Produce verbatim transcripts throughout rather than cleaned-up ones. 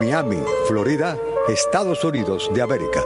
Miami, Florida, Estados Unidos de América.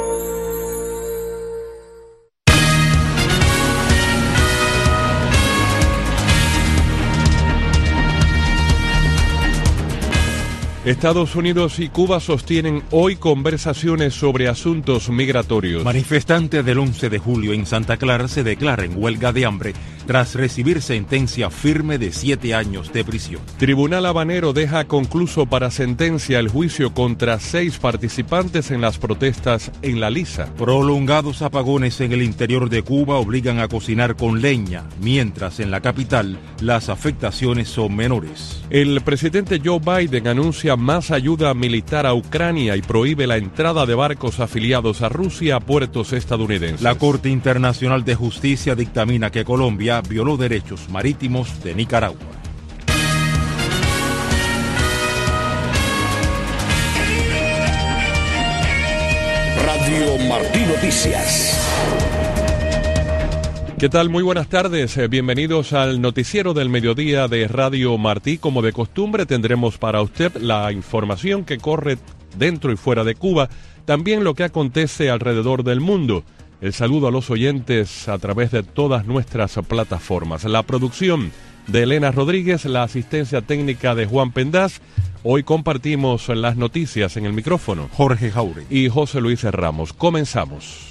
Estados Unidos y Cuba sostienen hoy conversaciones sobre asuntos migratorios. Manifestantes del once de julio en Santa Clara se declaran en huelga de hambre tras recibir sentencia firme de siete años de prisión. Tribunal habanero deja concluso para sentencia el juicio contra seis participantes en las protestas en La Lisa. Prolongados apagones en el interior de Cuba obligan a cocinar con leña, mientras en la capital las afectaciones son menores. El presidente Joe Biden anuncia más ayuda militar a Ucrania y prohíbe la entrada de barcos afiliados a Rusia a puertos estadounidenses. La Corte Internacional de Justicia dictamina que Colombia violó derechos marítimos de Nicaragua. Radio Martí Noticias. ¿Qué tal? Muy buenas tardes. Bienvenidos al noticiero del mediodía de Radio Martí. Como de costumbre, tendremos para usted la información que corre dentro y fuera de Cuba, también lo que acontece alrededor del mundo. El saludo a los oyentes a través de todas nuestras plataformas. La producción de Elena Rodríguez, la asistencia técnica de Juan Pendaz. Hoy compartimos las noticias en el micrófono. Jorge Jauregui y José Luis Ramos. Comenzamos.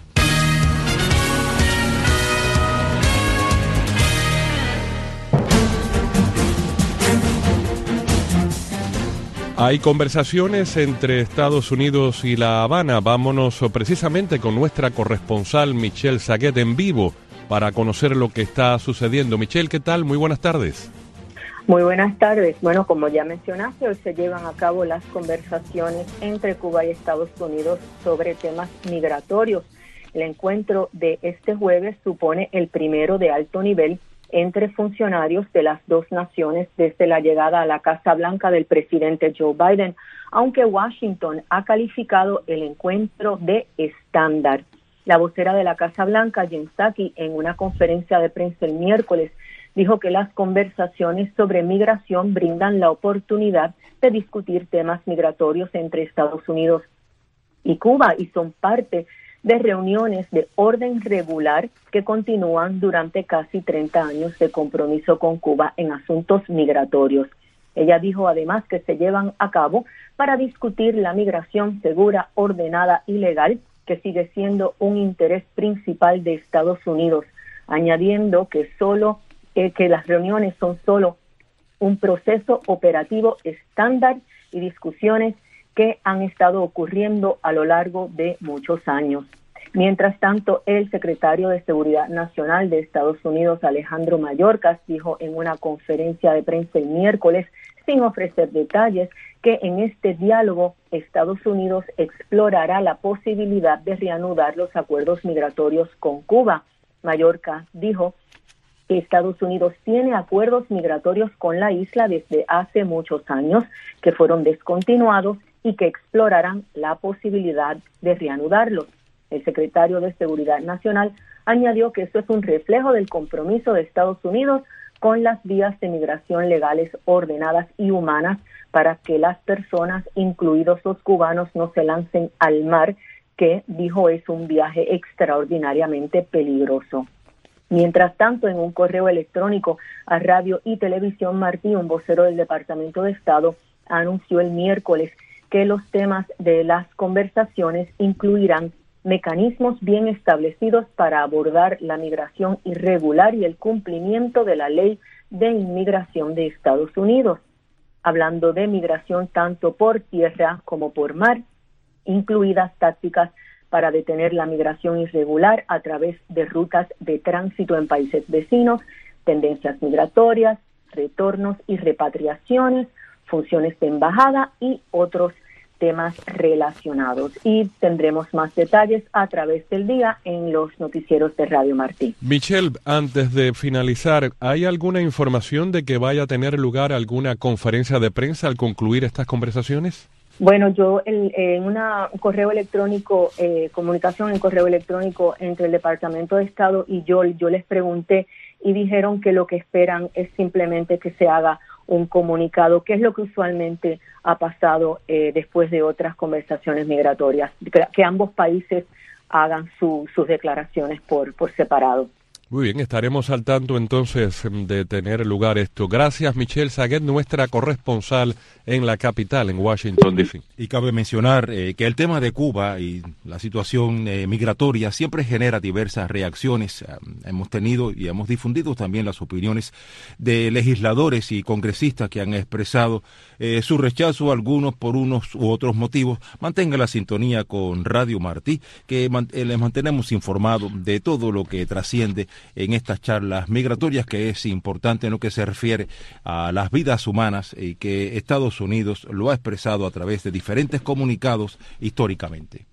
Hay conversaciones entre Estados Unidos y La Habana. Vámonos precisamente con nuestra corresponsal Michelle Saguet en vivo para conocer lo que está sucediendo. Michelle, ¿qué tal? Muy buenas tardes. Muy buenas tardes. Bueno, como ya mencionaste, hoy se llevan a cabo las conversaciones entre Cuba y Estados Unidos sobre temas migratorios. El encuentro de este jueves supone el primero de alto nivel entre funcionarios de las dos naciones desde la llegada a la Casa Blanca del presidente Joe Biden, aunque Washington ha calificado el encuentro de estándar. La vocera de la Casa Blanca, Jen Psaki, en una conferencia de prensa el miércoles, dijo que las conversaciones sobre migración brindan la oportunidad de discutir temas migratorios entre Estados Unidos y Cuba y son parte de reuniones de orden regular que continúan durante casi treinta años de compromiso con Cuba en asuntos migratorios. Ella dijo además que se llevan a cabo para discutir la migración segura, ordenada y legal, que sigue siendo un interés principal de Estados Unidos, añadiendo que solo eh, que las reuniones son solo un proceso operativo estándar y discusiones que han estado ocurriendo a lo largo de muchos años. Mientras tanto, el secretario de Seguridad Nacional de Estados Unidos, Alejandro Mayorkas, dijo en una conferencia de prensa el miércoles, sin ofrecer detalles, que en este diálogo Estados Unidos explorará la posibilidad de reanudar los acuerdos migratorios con Cuba. Mayorkas dijo que Estados Unidos tiene acuerdos migratorios con la isla desde hace muchos años, que fueron descontinuados y que explorarán la posibilidad de reanudarlos. El secretario de Seguridad Nacional añadió que eso es un reflejo del compromiso de Estados Unidos con las vías de migración legales, ordenadas y humanas para que las personas, incluidos los cubanos, no se lancen al mar, que, dijo, es un viaje extraordinariamente peligroso. Mientras tanto, en un correo electrónico a Radio y Televisión Martí, un vocero del Departamento de Estado anunció el miércoles que los temas de las conversaciones incluirán mecanismos bien establecidos para abordar la migración irregular y el cumplimiento de la ley de inmigración de Estados Unidos, hablando de migración tanto por tierra como por mar, incluidas tácticas para detener la migración irregular a través de rutas de tránsito en países vecinos, tendencias migratorias, retornos y repatriaciones, funciones de embajada y otros temas relacionados. Y tendremos más detalles a través del día en los noticieros de Radio Martí. Michelle, antes de finalizar, ¿hay alguna información de que vaya a tener lugar alguna conferencia de prensa al concluir estas conversaciones? Bueno, yo el, en una, un correo electrónico, eh, comunicación en correo electrónico entre el Departamento de Estado y yo, yo les pregunté y dijeron que lo que esperan es simplemente que se haga un comunicado, que es lo que usualmente ha pasado eh, después de otras conversaciones migratorias, que, que ambos países hagan su, sus declaraciones por, por separado. Muy bien, estaremos al tanto entonces de tener lugar esto. Gracias, Michelle Saguet, nuestra corresponsal en la capital, en Washington, D C Y cabe mencionar eh, que el tema de Cuba y la situación eh, migratoria siempre genera diversas reacciones. Eh, hemos tenido y hemos difundido también las opiniones de legisladores y congresistas que han expresado eh, su rechazo, algunos por unos u otros motivos. Mantenga la sintonía con Radio Martí, que man- eh, les mantenemos informados de todo lo que trasciende en estas charlas migratorias, que es importante en lo que se refiere a las vidas humanas y que Estados Unidos lo ha expresado a través de diferentes comunicados históricamente.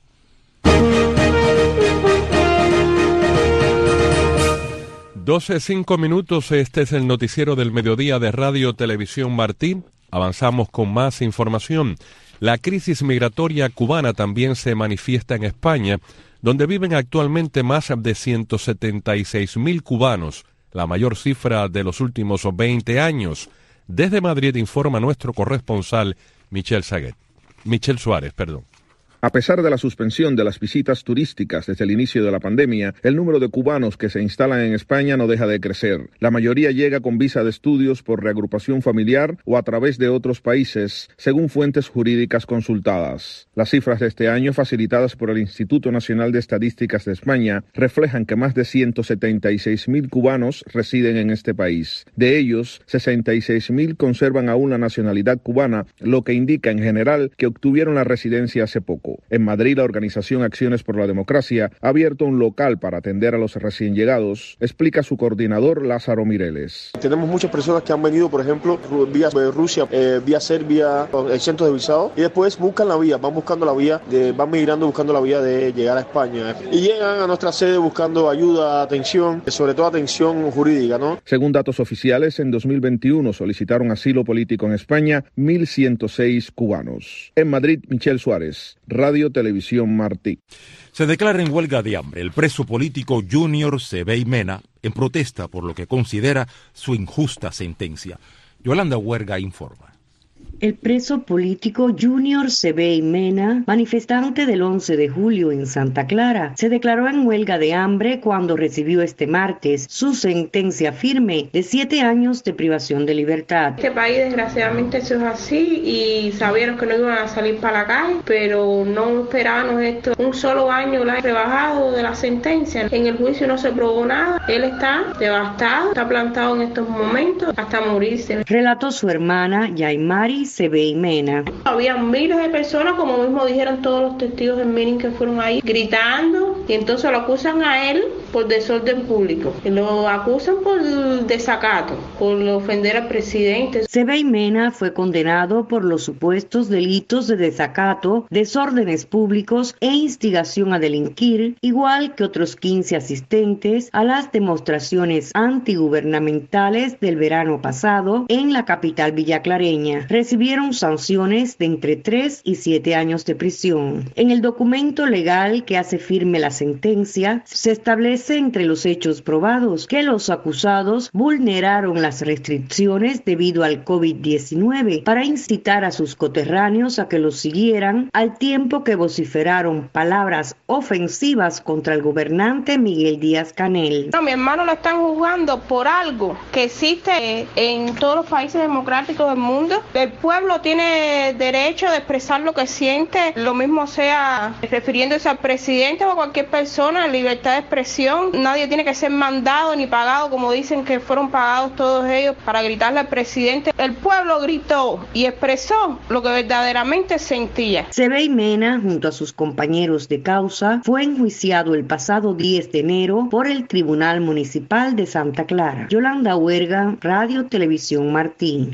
doce cinco minutos, este es el noticiero del mediodía de Radio Televisión Martí. Avanzamos con más información. La crisis migratoria cubana también se manifiesta en España, donde viven actualmente más de ciento setenta y seis mil cubanos, la mayor cifra de los últimos veinte años. Desde Madrid informa nuestro corresponsal Michelle Saguet. Michelle Suárez, perdón. A pesar de la suspensión de las visitas turísticas desde el inicio de la pandemia, el número de cubanos que se instalan en España no deja de crecer. La mayoría llega con visa de estudios por reagrupación familiar o a través de otros países, según fuentes jurídicas consultadas. Las cifras de este año, facilitadas por el Instituto Nacional de Estadísticas de España, reflejan que más de ciento setenta y seis mil cubanos residen en este país. De ellos, sesenta y seis mil conservan aún la nacionalidad cubana, lo que indica en general que obtuvieron la residencia hace poco. En Madrid, la organización Acciones por la Democracia ha abierto un local para atender a los recién llegados, explica su coordinador Lázaro Mireles. Tenemos muchas personas que han venido, por ejemplo, vía Rusia, eh, vía Serbia, exentos de visado, y después buscan la vía, van buscando la vía, de, van migrando buscando la vía de llegar a España. Y llegan a nuestra sede buscando ayuda, atención, sobre todo atención jurídica, ¿no? Según datos oficiales, en dos mil veintiuno solicitaron asilo político en España mil ciento seis cubanos. En Madrid, Michelle Suárez, Radio Televisión Martí. Se declara en huelga de hambre el preso político Junior Sebey Mena en protesta por lo que considera su injusta sentencia. Yolanda Huerga informa. El preso político Junior Sebey Mena, manifestante del once de julio en Santa Clara, se declaró en huelga de hambre cuando recibió este martes su sentencia firme de siete años de privación de libertad. Este país desgraciadamente eso es así y sabieron que no iban a salir para la calle, pero no esperábamos esto. Un solo año la he rebajado de la sentencia. En el juicio no se probó nada. Él está devastado, está plantado en estos momentos hasta morirse. Relató su hermana Yaimari Sebey Mena. Había miles de personas, como mismo dijeron todos los testigos del meeting que fueron ahí, gritando, y entonces lo acusan a él por desorden público. Y lo acusan por desacato, por ofender al presidente. Sebey Mena fue condenado por los supuestos delitos de desacato, desórdenes públicos e instigación a delinquir, igual que otros quince asistentes a las demostraciones antigubernamentales del verano pasado en la capital villaclareña. Recibieron sanciones de entre tres y siete años de prisión. En el documento legal que hace firme la sentencia, se establece entre los hechos probados que los acusados vulneraron las restricciones debido al COVID diecinueve para incitar a sus coterráneos a que los siguieran, al tiempo que vociferaron palabras ofensivas contra el gobernante Miguel Díaz-Canel. No, mi hermano lo están juzgando por algo que existe en todos los países democráticos del mundo. El pueblo tiene derecho de expresar lo que siente, lo mismo sea refiriéndose al presidente o a cualquier persona, libertad de expresión. Nadie tiene que ser mandado ni pagado, como dicen que fueron pagados todos ellos para gritarle al presidente. El pueblo gritó y expresó lo que verdaderamente sentía. Sebey Mena, junto a sus compañeros de causa, fue enjuiciado el pasado diez de enero por el Tribunal Municipal de Santa Clara. Yolanda Huerga, Radio Televisión Martí.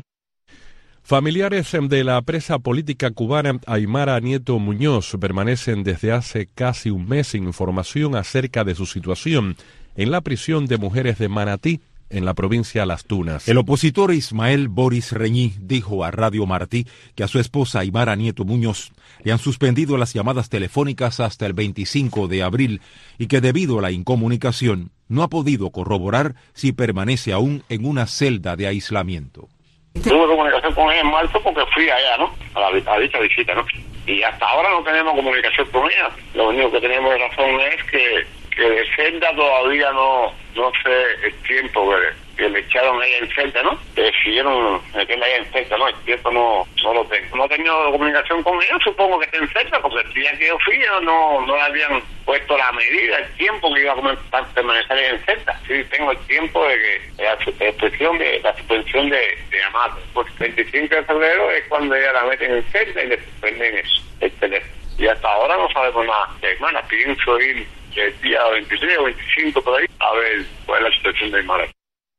Familiares de la presa política cubana Aymara Nieto Muñoz permanecen desde hace casi un mes sin información acerca de su situación en la prisión de mujeres de Manatí, en la provincia de Las Tunas. El opositor Ismael Boris Reñí dijo a Radio Martí que a su esposa Aymara Nieto Muñoz le han suspendido las llamadas telefónicas hasta el veinticinco de abril y que debido a la incomunicación no ha podido corroborar si permanece aún en una celda de aislamiento. Tuve comunicación con ella en marzo porque fui allá, ¿no? A, la, a dicha visita, ¿no? Y hasta ahora no tenemos comunicación con ella. Lo único que tenemos de razón es que, que de Celda todavía no, no sé el tiempo que, que le echaron a ella en Celda, ¿no? Que decidieron meterla ahí en Celda, ¿no? El tiempo no, no lo tengo. No he tenido comunicación con ella, supongo que está en Celda, porque el día que yo fui no, no le habían puesto la medida, el tiempo que iba a permanecer en Celda. Sí, tengo el tiempo de que la suspensión de la suspensión de, de Amato. Pues el veinticinco de febrero es cuando ella la meten en Celda y le suspenden eso, el teléfono. Y hasta ahora no sabemos nada. Hermana, pienso ir el día veintitrés o veinticinco por ahí a ver cuál es la situación de Aymara.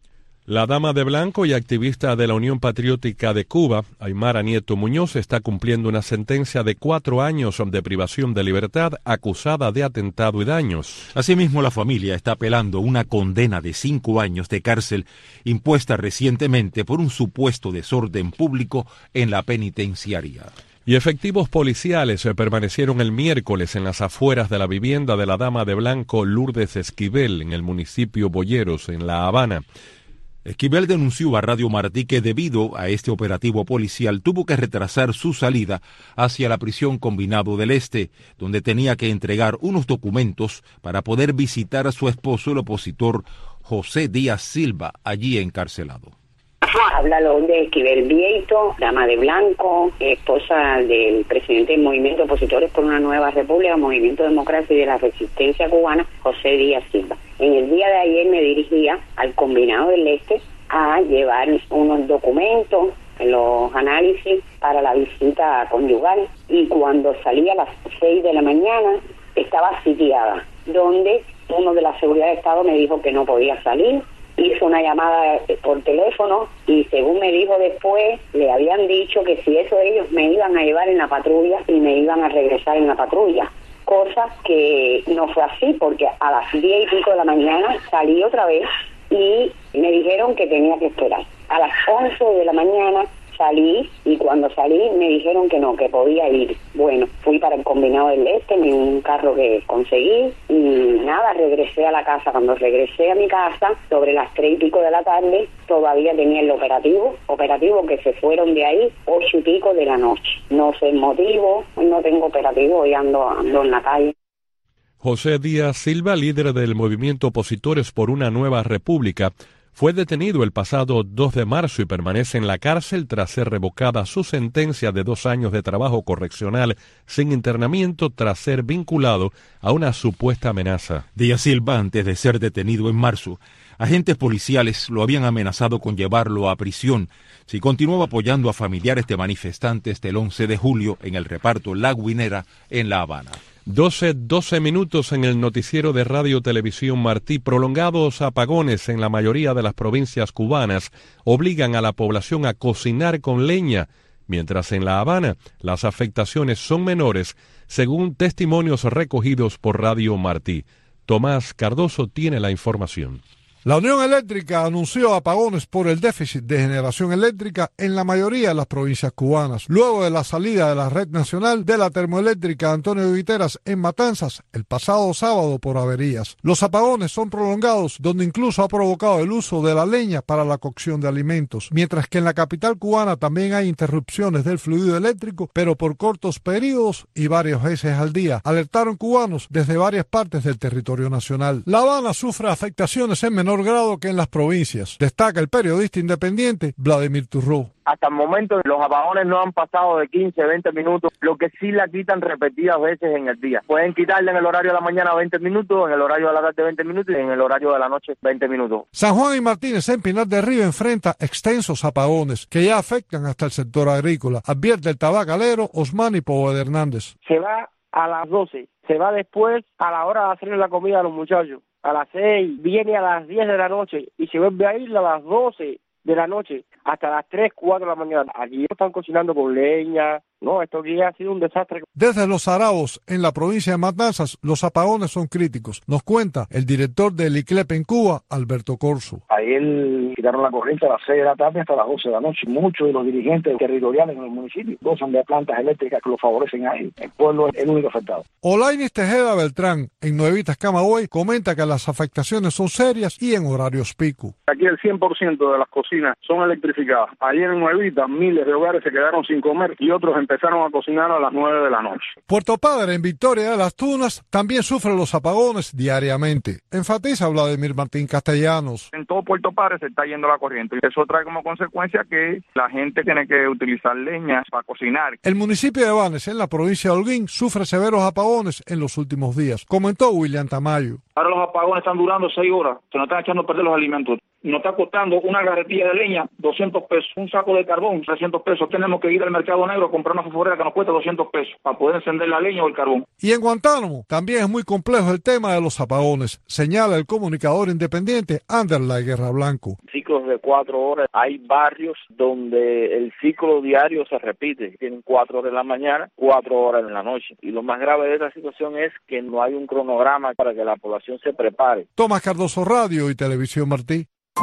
La dama de blanco y activista de la Unión Patriótica de Cuba, Aymara Nieto Muñoz, está cumpliendo una sentencia de cuatro años de privación de libertad acusada de atentado y daños. Asimismo, la familia está apelando una condena de cinco años de cárcel impuesta recientemente por un supuesto desorden público en la penitenciaria. Y efectivos policiales permanecieron el miércoles en las afueras de la vivienda de la dama de blanco Lourdes Esquivel, en el municipio Boyeros, en La Habana. Esquivel denunció a Radio Martí que debido a este operativo policial tuvo que retrasar su salida hacia la prisión Combinado del Este, donde tenía que entregar unos documentos para poder visitar a su esposo, el opositor José Díaz Silva, allí encarcelado. Habla Lourdes Esquivel Vieito, dama de blanco, esposa del presidente del Movimiento Opositores por una Nueva República, Movimiento de Democracia y de la Resistencia Cubana, José Díaz Silva. En el día de ayer me dirigía al Combinado del Este a llevar unos documentos, los análisis para la visita conyugal, y cuando salí a las seis de la mañana estaba sitiada, donde uno de la Seguridad de Estado me dijo que no podía salir. Hizo una llamada por teléfono y según me dijo después, le habían dicho que si eso ellos me iban a llevar en la patrulla y me iban a regresar en la patrulla. Cosa que no fue así, porque a las diez y pico de la mañana salí otra vez y me dijeron que tenía que esperar. A las once de la mañana salí y cuando salí me dijeron que no, que podía ir. Bueno, fui para el Combinado del Este en un carro que conseguí y nada, regresé a la casa. Cuando regresé a mi casa, sobre las tres y pico de la tarde, todavía tenía el operativo, operativo que se fueron de ahí ocho y pico de la noche. No sé el motivo, no tengo operativo, hoy ando, ando en la calle. José Díaz Silva, líder del movimiento Opositores por una Nueva República, fue detenido el pasado dos de marzo y permanece en la cárcel tras ser revocada su sentencia de dos años de trabajo correccional sin internamiento tras ser vinculado a una supuesta amenaza. Díaz Silva, antes de ser detenido en marzo, agentes policiales lo habían amenazado con llevarlo a prisión si continuaba apoyando a familiares de manifestantes del once de julio en el reparto La Guinera en La Habana. doce, doce minutos en el noticiero de Radio Televisión Martí. Prolongados apagones en la mayoría de las provincias cubanas obligan a la población a cocinar con leña, mientras en La Habana las afectaciones son menores, según testimonios recogidos por Radio Martí. Tomás Cardoso tiene la información. La Unión Eléctrica anunció apagones por el déficit de generación eléctrica en la mayoría de las provincias cubanas, luego de la salida de la red nacional de la termoeléctrica Antonio Guiteras en Matanzas el pasado sábado por averías. Los apagones son prolongados, donde incluso ha provocado el uso de la leña para la cocción de alimentos, mientras que en la capital cubana también hay interrupciones del fluido eléctrico, pero por cortos periodos y varias veces al día, alertaron cubanos desde varias partes del territorio nacional. La Habana sufre afectaciones en menor grado que en las provincias, destaca el periodista independiente Vladimir Turró. Hasta el momento los apagones no han pasado de quince, veinte minutos, lo que sí la quitan repetidas veces en el día. Pueden quitarla en el horario de la mañana veinte minutos, en el horario de la tarde veinte minutos y en el horario de la noche veinte minutos. San Juan y Martínez en Pinar del Río enfrenta extensos apagones que ya afectan hasta el sector agrícola, advierte el tabacalero Osmani Poveda Hernández. Se va a las doce, se va después a la hora de hacerle la comida a los muchachos. A las seis, viene a las diez de la noche y se vuelve a ir a las doce de la noche hasta las tres, cuatro de la mañana. Allí están cocinando con leña, No, esto aquí ha sido un desastre. Desde Los Arabos, en la provincia de Matanzas, los apagones son críticos. Nos cuenta el director del I C L E P en Cuba, Alberto Corso. Ayer quitaron la corriente a las seis de la tarde hasta las doce de la noche. Muchos de los dirigentes territoriales en los municipios gozan de plantas eléctricas que lo favorecen a ellos. El pueblo es el único afectado. Olainis Tejeda Beltrán, en Nuevitas, Camagüey, comenta que las afectaciones son serias y en horarios pico. Aquí el cien por ciento de las cocinas son electrificadas. Ayer en Nuevitas miles de hogares se quedaron sin comer y otros empezaron a cocinar a las nueve de la noche. Puerto Padre, en Victoria de las Tunas, también sufre los apagones diariamente. Enfatiza Vladimir Martín Castellanos. En todo Puerto Padre se está yendo la corriente y eso trae como consecuencia que la gente tiene que utilizar leña para cocinar. El municipio de Banes, en la provincia de Holguín, sufre severos apagones en los últimos días, comentó William Tamayo. Ahora los apagones están durando seis horas, se nos están echando a perder los alimentos. Nos está costando una garretilla de leña, doscientos pesos, un saco de carbón, trescientos pesos. Tenemos que ir al mercado negro a comprar una fosforera que nos cuesta doscientos pesos para poder encender la leña o el carbón. Y en Guantánamo también es muy complejo el tema de los apagones, señala el comunicador independiente Anderlay Guerra Blanco. Ciclos de cuatro horas, hay barrios donde el ciclo diario se repite, tienen cuatro horas en la mañana, cuatro horas en la noche. Y lo más grave de esta situación es que no hay un cronograma para que la población se prepare. Tomás Cardoso, Radio y Televisión Martí.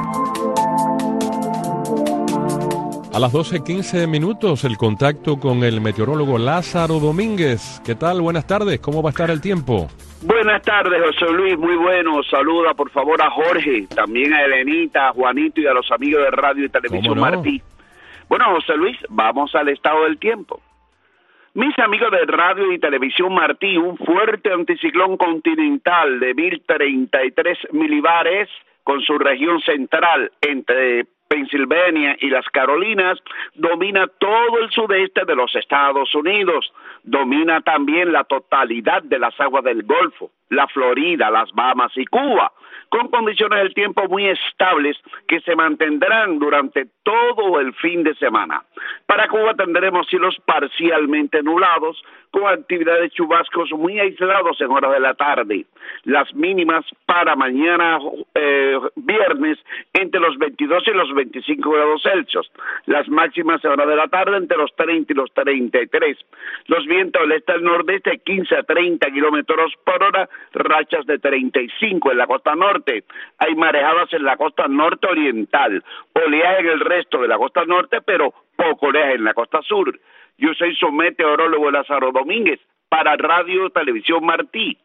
A las doce quince minutos, el contacto con el meteorólogo Lázaro Domínguez. ¿Qué tal? Buenas tardes. ¿Cómo va a estar el tiempo? Buenas tardes, José Luis. Muy bueno. Saluda, por favor, a Jorge, también a Elenita, a Juanito y a los amigos de Radio y Televisión no? Martí. Bueno, José Luis, vamos al estado del tiempo. Mis amigos de Radio y Televisión Martí, un fuerte anticiclón continental de mil treinta y tres milibares con su región central entre Pensilvania y las Carolinas, domina todo el sudeste de los Estados Unidos, domina también la totalidad de las aguas del Golfo, la Florida, las Bahamas y Cuba, con condiciones del tiempo muy estables que se mantendrán durante todo el fin de semana. Para Cuba tendremos cielos parcialmente nublados, con actividad de chubascos muy aislados en horas de la tarde. Las mínimas para mañana eh, viernes entre los veintidós y los veinticinco grados Celsius. Las máximas en horas de la tarde entre los treinta y los treinta y tres. Los vientos del este al nordeste quince a treinta kilómetros por hora, rachas de treinta y cinco en la costa norte. Hay marejadas en la costa norte oriental, oleaje en el resto de la costa norte, pero poco oleaje en la costa sur. Yo soy su meteorólogo Lázaro Domínguez para Radio Televisión Martí.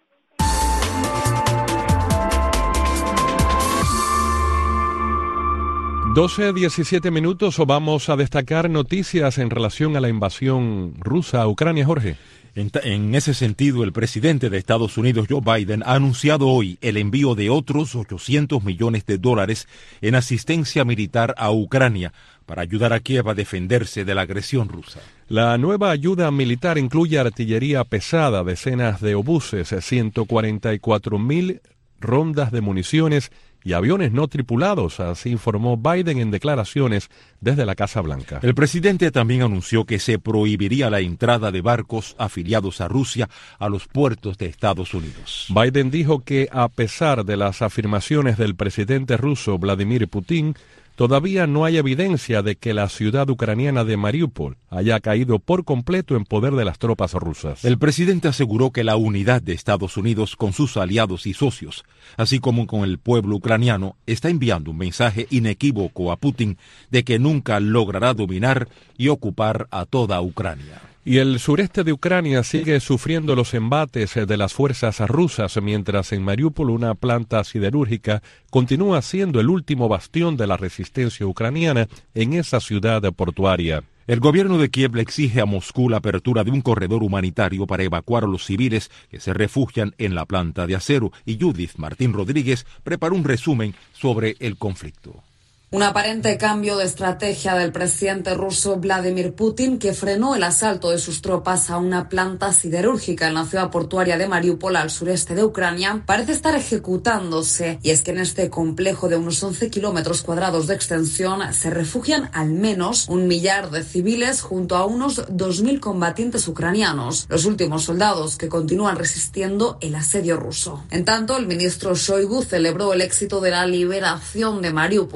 doce diecisiete minutos, o vamos a destacar noticias en relación a la invasión rusa a Ucrania, Jorge. En, en ese sentido, el presidente de Estados Unidos, Joe Biden, ha anunciado hoy el envío de otros ochocientos millones de dólares en asistencia militar a Ucrania para ayudar a Kiev a defenderse de la agresión rusa. La nueva ayuda militar incluye artillería pesada, decenas de obuses, ciento cuarenta y cuatro mil rondas de municiones y aviones no tripulados, así informó Biden en declaraciones desde la Casa Blanca. El presidente también anunció que se prohibiría la entrada de barcos afiliados a Rusia a los puertos de Estados Unidos. Biden dijo que, a pesar de las afirmaciones del presidente ruso Vladimir Putin, todavía no hay evidencia de que la ciudad ucraniana de Mariupol haya caído por completo en poder de las tropas rusas. El presidente aseguró que la unidad de Estados Unidos con sus aliados y socios, así como con el pueblo ucraniano, está enviando un mensaje inequívoco a Putin de que nunca logrará dominar y ocupar a toda Ucrania. Y el sureste de Ucrania sigue sufriendo los embates de las fuerzas rusas, mientras en Mariupol una planta siderúrgica continúa siendo el último bastión de la resistencia ucraniana en esa ciudad portuaria. El gobierno de Kiev le exige a Moscú la apertura de un corredor humanitario para evacuar a los civiles que se refugian en la planta de acero, y Judith Martín Rodríguez preparó un resumen sobre el conflicto. Un aparente cambio de estrategia del presidente ruso Vladimir Putin, que frenó el asalto de sus tropas a una planta siderúrgica en la ciudad portuaria de Mariupol, al sureste de Ucrania, parece estar ejecutándose. Y es que en este complejo de unos once kilómetros cuadrados de extensión se refugian al menos un millar de civiles junto a unos dos mil combatientes ucranianos, los últimos soldados que continúan resistiendo el asedio ruso. En tanto, el ministro Shoigu celebró el éxito de la liberación de Mariupol, una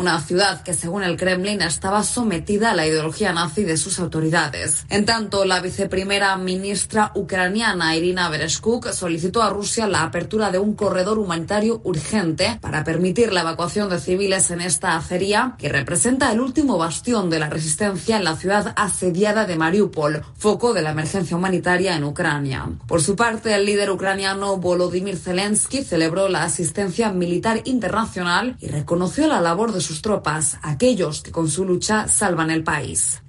una ciudad que según el Kremlin estaba sometida a la ideología nazi de sus autoridades. En tanto, la viceprimera ministra ucraniana Irina Vereshchuk solicitó a Rusia la apertura de un corredor humanitario urgente para permitir la evacuación de civiles en esta acería que representa el último bastión de la resistencia en la ciudad asediada de Mariupol, foco de la emergencia humanitaria en Ucrania. Por su parte, el líder ucraniano Volodymyr Zelensky celebró la asistencia militar internacional y reconoció la labor de sus tropas, aquellos que con su lucha salvan el país.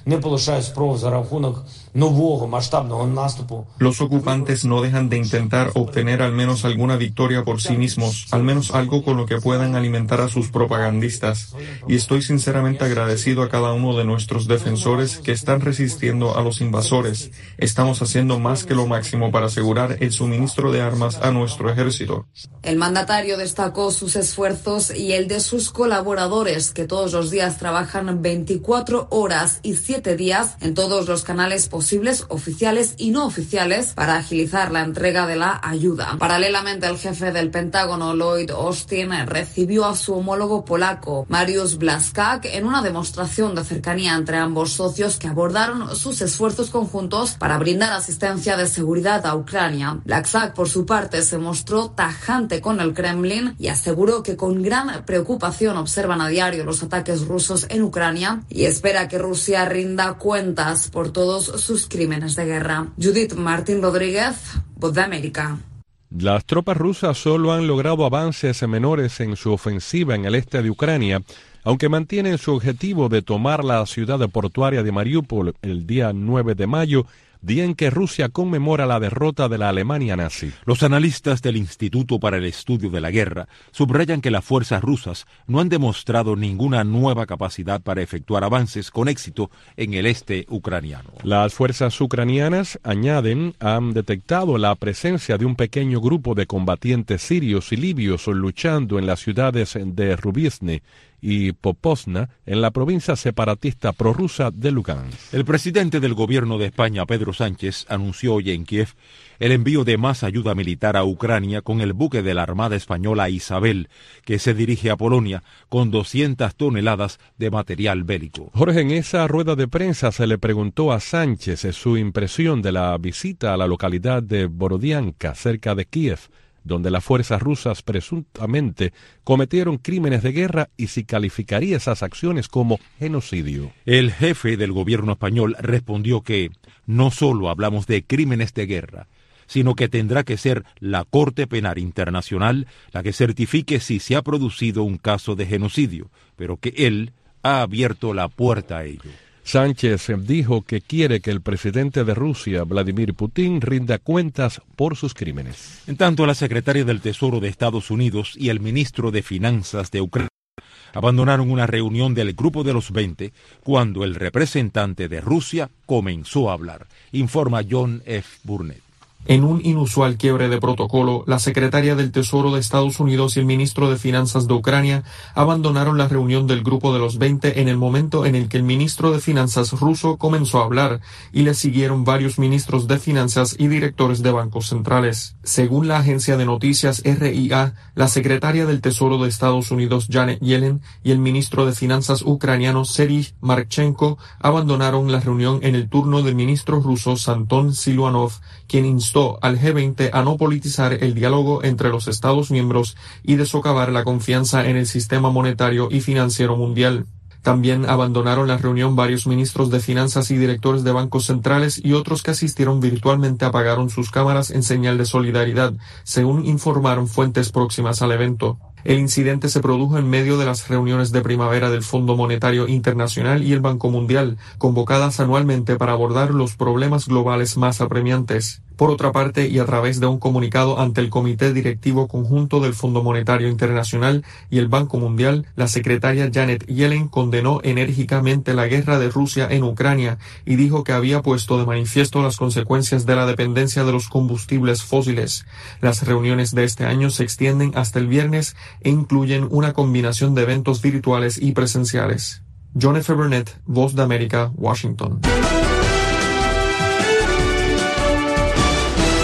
Los ocupantes no dejan de intentar obtener al menos alguna victoria por sí mismos, al menos algo con lo que puedan alimentar a sus propagandistas. Y estoy sinceramente agradecido a cada uno de nuestros defensores que están resistiendo a los invasores. Estamos haciendo más que lo máximo para asegurar el suministro de armas a nuestro ejército. El mandatario destacó sus esfuerzos y el de sus colaboradores, que todos los días trabajan veinticuatro horas y siete días en todos los canales posibles, oficiales y no oficiales, para agilizar la entrega de la ayuda. Paralelamente, el jefe del Pentágono, Lloyd Austin, recibió a su homólogo polaco, Mariusz Blaszczak, en una demostración de cercanía entre ambos socios que abordaron sus esfuerzos conjuntos para brindar asistencia de seguridad a Ucrania. Blaszczak, por su parte, se mostró tajante con el Kremlin y aseguró que con gran preocupación observan a diario los ataques rusos en Ucrania y espera que Rusia rinda cuentas por todos sus crímenes de guerra. Judith Martín Rodríguez, Voz de América. Las tropas rusas solo han logrado avances menores en su ofensiva en el este de Ucrania, aunque mantienen su objetivo de tomar la ciudad portuaria de Mariupol el día nueve de mayo, día en que Rusia conmemora la derrota de la Alemania nazi. Los analistas del Instituto para el Estudio de la Guerra subrayan que las fuerzas rusas no han demostrado ninguna nueva capacidad para efectuar avances con éxito en el este ucraniano. Las fuerzas ucranianas, añaden, han detectado la presencia de un pequeño grupo de combatientes sirios y libios luchando en las ciudades de Rubizne y Popozna, en la provincia separatista prorrusa de Lugansk. El presidente del gobierno de España, Pedro Sánchez, anunció hoy en Kiev el envío de más ayuda militar a Ucrania con el buque de la Armada Española Isabel, que se dirige a Polonia con doscientas toneladas de material bélico. Jorge, en esa rueda de prensa se le preguntó a Sánchez su impresión de la visita a la localidad de Borodianka, cerca de Kiev, donde las fuerzas rusas presuntamente cometieron crímenes de guerra, y si calificaría esas acciones como genocidio. El jefe del gobierno español respondió que no solo hablamos de crímenes de guerra, sino que tendrá que ser la Corte Penal Internacional la que certifique si se ha producido un caso de genocidio, pero que él ha abierto la puerta a ello. Sánchez dijo que quiere que el presidente de Rusia, Vladimir Putin, rinda cuentas por sus crímenes. En tanto, la secretaria del Tesoro de Estados Unidos y el ministro de Finanzas de Ucrania abandonaron una reunión del Grupo de los veinte cuando el representante de Rusia comenzó a hablar, informa John F. Burnett. En un inusual quiebre de protocolo, la secretaria del Tesoro de Estados Unidos y el ministro de Finanzas de Ucrania abandonaron la reunión del Grupo de los veinte en el momento en el que el ministro de Finanzas ruso comenzó a hablar, y le siguieron varios ministros de Finanzas y directores de bancos centrales. Según la agencia de noticias R I A, la secretaria del Tesoro de Estados Unidos Janet Yellen y el ministro de Finanzas ucraniano Serhiy Marchenko abandonaron la reunión en el turno del ministro ruso Anton Siluanov, quien instó al G veinte a no politizar el diálogo entre los Estados miembros y de socavar la confianza en el sistema monetario y financiero mundial. También abandonaron la reunión varios ministros de finanzas y directores de bancos centrales, y otros que asistieron virtualmente apagaron sus cámaras en señal de solidaridad, según informaron fuentes próximas al evento. El incidente se produjo en medio de las reuniones de primavera del Fondo Monetario Internacional y el Banco Mundial, convocadas anualmente para abordar los problemas globales más apremiantes. Por otra parte, y a través de un comunicado ante el Comité Directivo Conjunto del Fondo Monetario Internacional y el Banco Mundial, la secretaria Janet Yellen condenó enérgicamente la guerra de Rusia en Ucrania y dijo que había puesto de manifiesto las consecuencias de la dependencia de los combustibles fósiles. Las reuniones de este año se extienden hasta el viernes e incluyen una combinación de eventos virtuales y presenciales. John F. Burnett, Voz de América, Washington.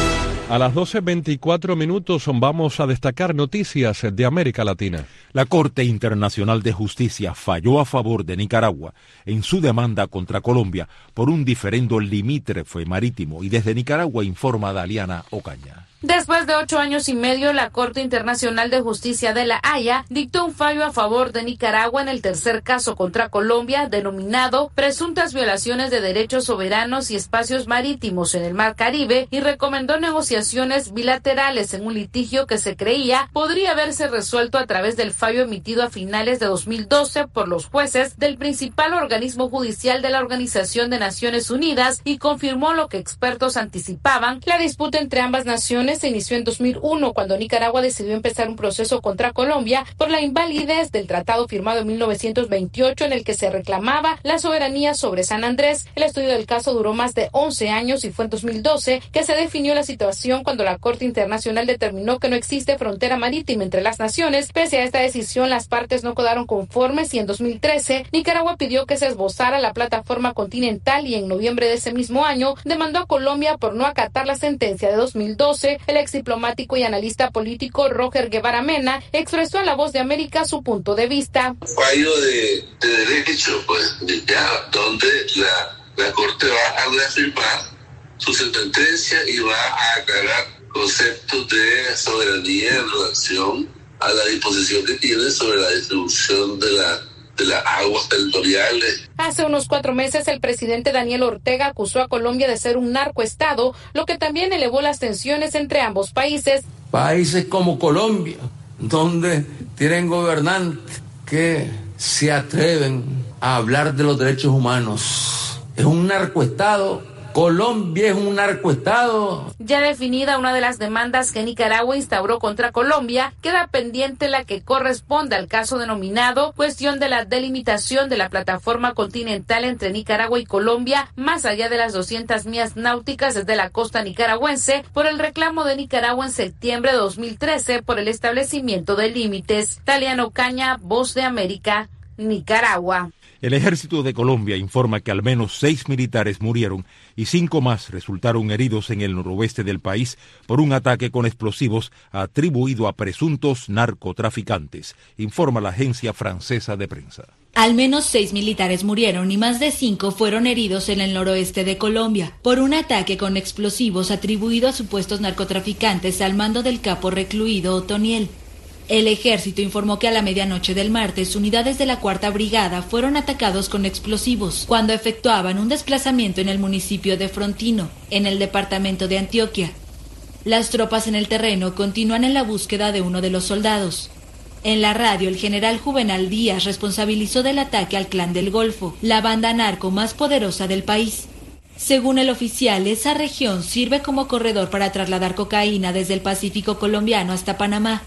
A las doce veinticuatro minutos vamos a destacar noticias de América Latina. La Corte Internacional de Justicia falló a favor de Nicaragua en su demanda contra Colombia por un diferendo limítrofe marítimo, y desde Nicaragua informa Daliana Ocaña. Después de ocho años y medio, la Corte Internacional de Justicia de La Haya dictó un fallo a favor de Nicaragua en el tercer caso contra Colombia, denominado Presuntas violaciones de derechos soberanos y espacios marítimos en el Mar Caribe, y recomendó negociaciones bilaterales en un litigio que se creía podría haberse resuelto a través del fallo emitido a finales de dos mil doce por los jueces del principal organismo judicial de la Organización de Naciones Unidas, y confirmó lo que expertos anticipaban: la disputa entre ambas naciones se inició en dos mil uno, cuando Nicaragua decidió empezar un proceso contra Colombia por la invalidez del tratado firmado en mil novecientos veintiocho en el que se reclamaba la soberanía sobre San Andrés. El estudio del caso duró más de once años y fue en dos mil doce que se definió la situación, cuando la Corte Internacional determinó que no existe frontera marítima entre las naciones. Pese a esta decisión, las partes no quedaron conformes y en dos mil trece Nicaragua pidió que se esbozara la plataforma continental, y en noviembre de ese mismo año demandó a Colombia por no acatar la sentencia de dos mil doce. El ex diplomático y analista político Roger Guevara Mena expresó a La Voz de América su punto de vista. Fallo de, de derecho, pues, ya, donde la, la Corte va a reafirmar su sentencia y va a aclarar conceptos de soberanía en relación a la disposición que tiene sobre la distribución de la de las aguas territoriales. Hace unos cuatro meses el presidente Daniel Ortega acusó a Colombia de ser un narcoestado, lo que también elevó las tensiones entre ambos países. Países como Colombia, donde tienen gobernantes que se atreven a hablar de los derechos humanos. Es un narcoestado. Colombia es un narcoestado. Ya definida una de las demandas que Nicaragua instauró contra Colombia, queda pendiente la que corresponde al caso denominado Cuestión de la delimitación de la plataforma continental entre Nicaragua y Colombia, más allá de las doscientas millas náuticas desde la costa nicaragüense, por el reclamo de Nicaragua en septiembre de dos mil trece por el establecimiento de límites. Daliana Ocaña, Voz de América, Nicaragua. El ejército de Colombia informa que al menos seis militares murieron y cinco más resultaron heridos en el noroeste del país por un ataque con explosivos atribuido a presuntos narcotraficantes, informa la agencia francesa de prensa. Al menos seis militares murieron y más de cinco fueron heridos en el noroeste de Colombia por un ataque con explosivos atribuido a supuestos narcotraficantes al mando del capo recluido Otoniel. El ejército informó que a la medianoche del martes, unidades de la Cuarta Brigada fueron atacados con explosivos cuando efectuaban un desplazamiento en el municipio de Frontino, en el departamento de Antioquia. Las tropas en el terreno continúan en la búsqueda de uno de los soldados. En la radio, el general Juvenal Díaz responsabilizó del ataque al Clan del Golfo, la banda narco más poderosa del país. Según el oficial, esa región sirve como corredor para trasladar cocaína desde el Pacífico colombiano hasta Panamá.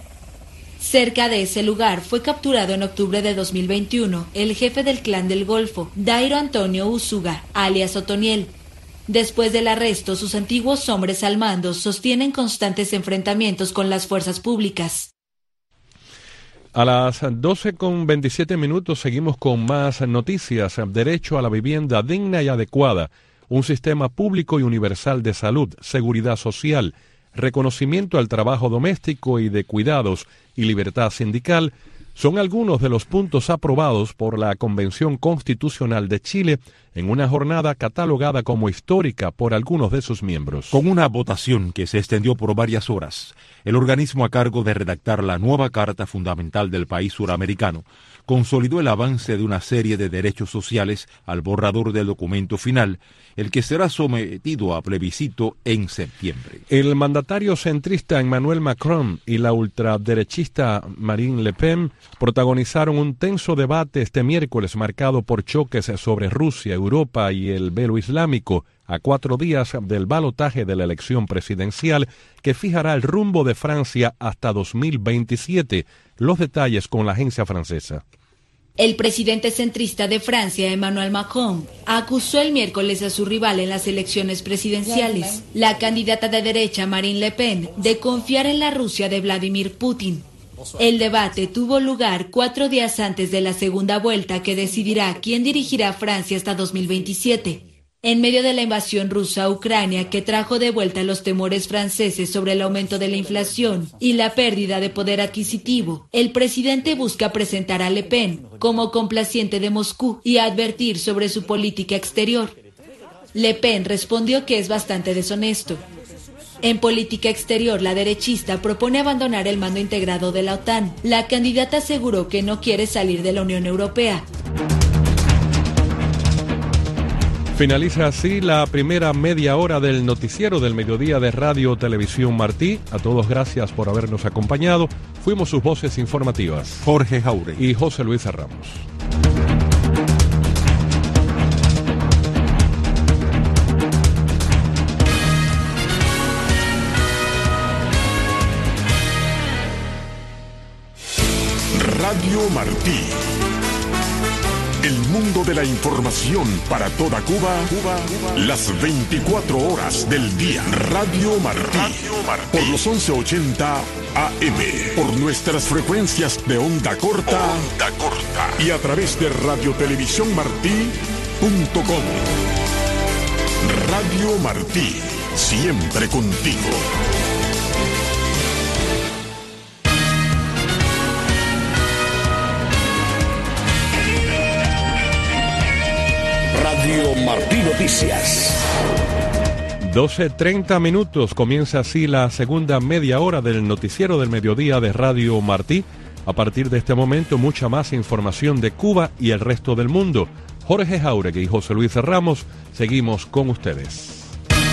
Cerca de ese lugar fue capturado en octubre de dos mil veintiuno el jefe del Clan del Golfo, Dairo Antonio Usuga, alias Otoniel. Después del arresto, sus antiguos hombres al mando sostienen constantes enfrentamientos con las fuerzas públicas. A las doce con veintisiete minutos seguimos con más noticias. Derecho a la vivienda digna y adecuada, un sistema público y universal de salud, seguridad social, reconocimiento al trabajo doméstico y de cuidados y libertad sindical son algunos de los puntos aprobados por la Convención Constitucional de Chile en una jornada catalogada como histórica por algunos de sus miembros. Con una votación que se extendió por varias horas, el organismo a cargo de redactar la nueva Carta Fundamental del país suramericano consolidó el avance de una serie de derechos sociales al borrador del documento final, el que será sometido a plebiscito en septiembre. El mandatario centrista Emmanuel Macron y la ultraderechista Marine Le Pen protagonizaron un tenso debate este miércoles marcado por choques sobre Rusia, Europa y el velo islámico, a cuatro días del balotaje de la elección presidencial que fijará el rumbo de Francia hasta dos mil veintisiete. Los detalles con la agencia francesa. El presidente centrista de Francia, Emmanuel Macron, acusó el miércoles a su rival en las elecciones presidenciales, la candidata de derecha Marine Le Pen, de confiar en la Rusia de Vladimir Putin. El debate tuvo lugar cuatro días antes de la segunda vuelta que decidirá quién dirigirá Francia hasta dos mil veintisiete. En medio de la invasión rusa a Ucrania, que trajo de vuelta los temores franceses sobre el aumento de la inflación y la pérdida de poder adquisitivo, el presidente busca presentar a Le Pen como complaciente de Moscú y advertir sobre su política exterior. Le Pen respondió que es bastante deshonesto. En política exterior, la derechista propone abandonar el mando integrado de la OTAN. La candidata aseguró que no quiere salir de la Unión Europea. Finaliza así la primera media hora del noticiero del mediodía de Radio Televisión Martí. A todos gracias por habernos acompañado. Fuimos sus voces informativas, Jorge Jauregui y José Luis Ramos. Radio Martí. El mundo de la información para toda Cuba, Cuba, las veinticuatro horas del día. Radio Martí, Radio Martí. Por los once ochenta A M, por nuestras frecuencias de onda corta, onda corta y a través de radiotelevisiónmartí punto com. Radio Martí, siempre contigo. Radio Martí Noticias. doce treinta minutos, comienza así la segunda media hora del noticiero del mediodía de Radio Martí. A partir de este momento, mucha más información de Cuba y el resto del mundo. Jorge Jauregui y José Luis Ramos, seguimos con ustedes.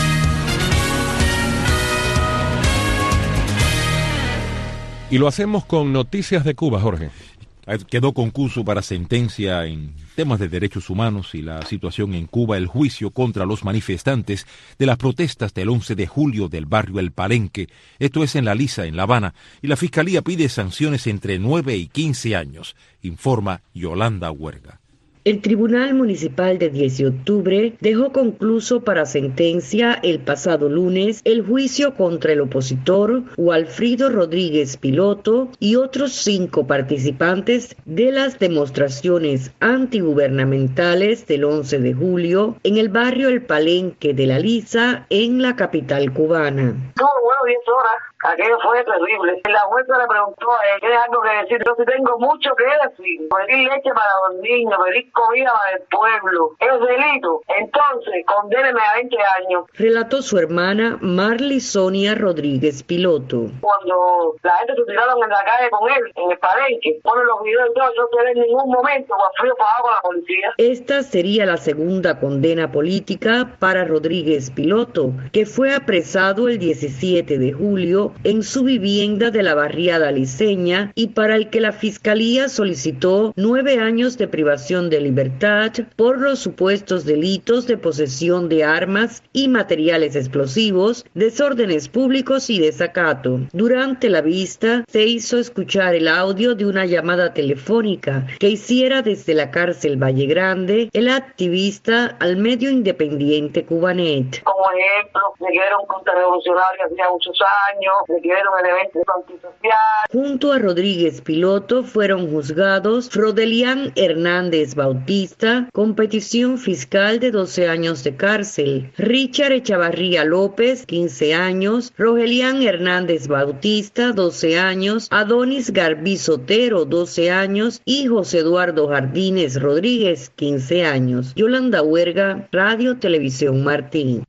Y lo hacemos con noticias de Cuba, Jorge. Quedó concurso para sentencia en temas de derechos humanos y la situación en Cuba el juicio contra los manifestantes de las protestas del once de julio del barrio El Palenque, esto es en La Lisa, en La Habana, y la Fiscalía pide sanciones entre nueve y quince años, informa Yolanda Huerga. El Tribunal Municipal de diez de octubre dejó concluso para sentencia el pasado lunes el juicio contra el opositor Walfrido Rodríguez Piloto y otros cinco participantes de las demostraciones antigubernamentales del once de julio en el barrio El Palenque de La Lisa, en la capital cubana. No, bueno, diez horas. Aquello fue terrible. La jueza le preguntó a él, ¿tienes algo que decir? Yo sí tengo mucho que decir. Pedir leche para los niños, pedir comida para el pueblo. Es delito. Entonces, condéneme a veinte años. Relató su hermana Marly Sonia Rodríguez Piloto. Cuando la gente se tiraron en la calle con él, en el Palenque, ponen los videos y todo, yo no se ve en ningún momento Guafrío pagado con la policía. Esta sería la segunda condena política para Rodríguez Piloto, que fue apresado el diecisiete de julio en su vivienda de la barriada liceña y para el que la Fiscalía solicitó nueve años de privación de libertad por los supuestos delitos de posesión de armas y materiales explosivos, desórdenes públicos y desacato. Durante la vista se hizo escuchar el audio de una llamada telefónica que hiciera desde la cárcel Valle Grande el activista al medio independiente Cubanet. Como ejemplo, me quiero un contrarrevolucionario hacía muchos años, me quiero un evento antisocial. Junto a Rodríguez Piloto fueron juzgados Frodelián Hernández Bautista, con petición fiscal de doce años de cárcel, Richard Echavarría López, quince años, Rogelián Hernández Bautista, doce años, Adonis Garbí Sotero, doce años, y José Eduardo Jardines Rodríguez, quince años. Yolanda Huerga, Radio Televisión Martí.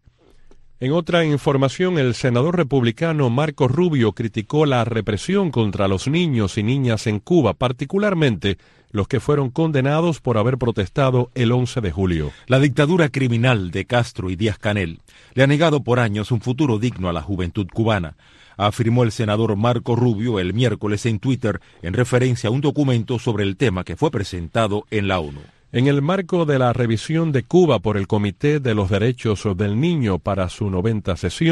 En otra información, el senador republicano Marco Rubio criticó la represión contra los niños y niñas en Cuba, particularmente los que fueron condenados por haber protestado el once de julio. La dictadura criminal de Castro y Díaz-Canel le ha negado por años un futuro digno a la juventud cubana, afirmó el senador Marco Rubio el miércoles en Twitter en referencia a un documento sobre el tema que fue presentado en la ONU. En el marco de la revisión de Cuba por el Comité de los Derechos del Niño para su noventa sesión,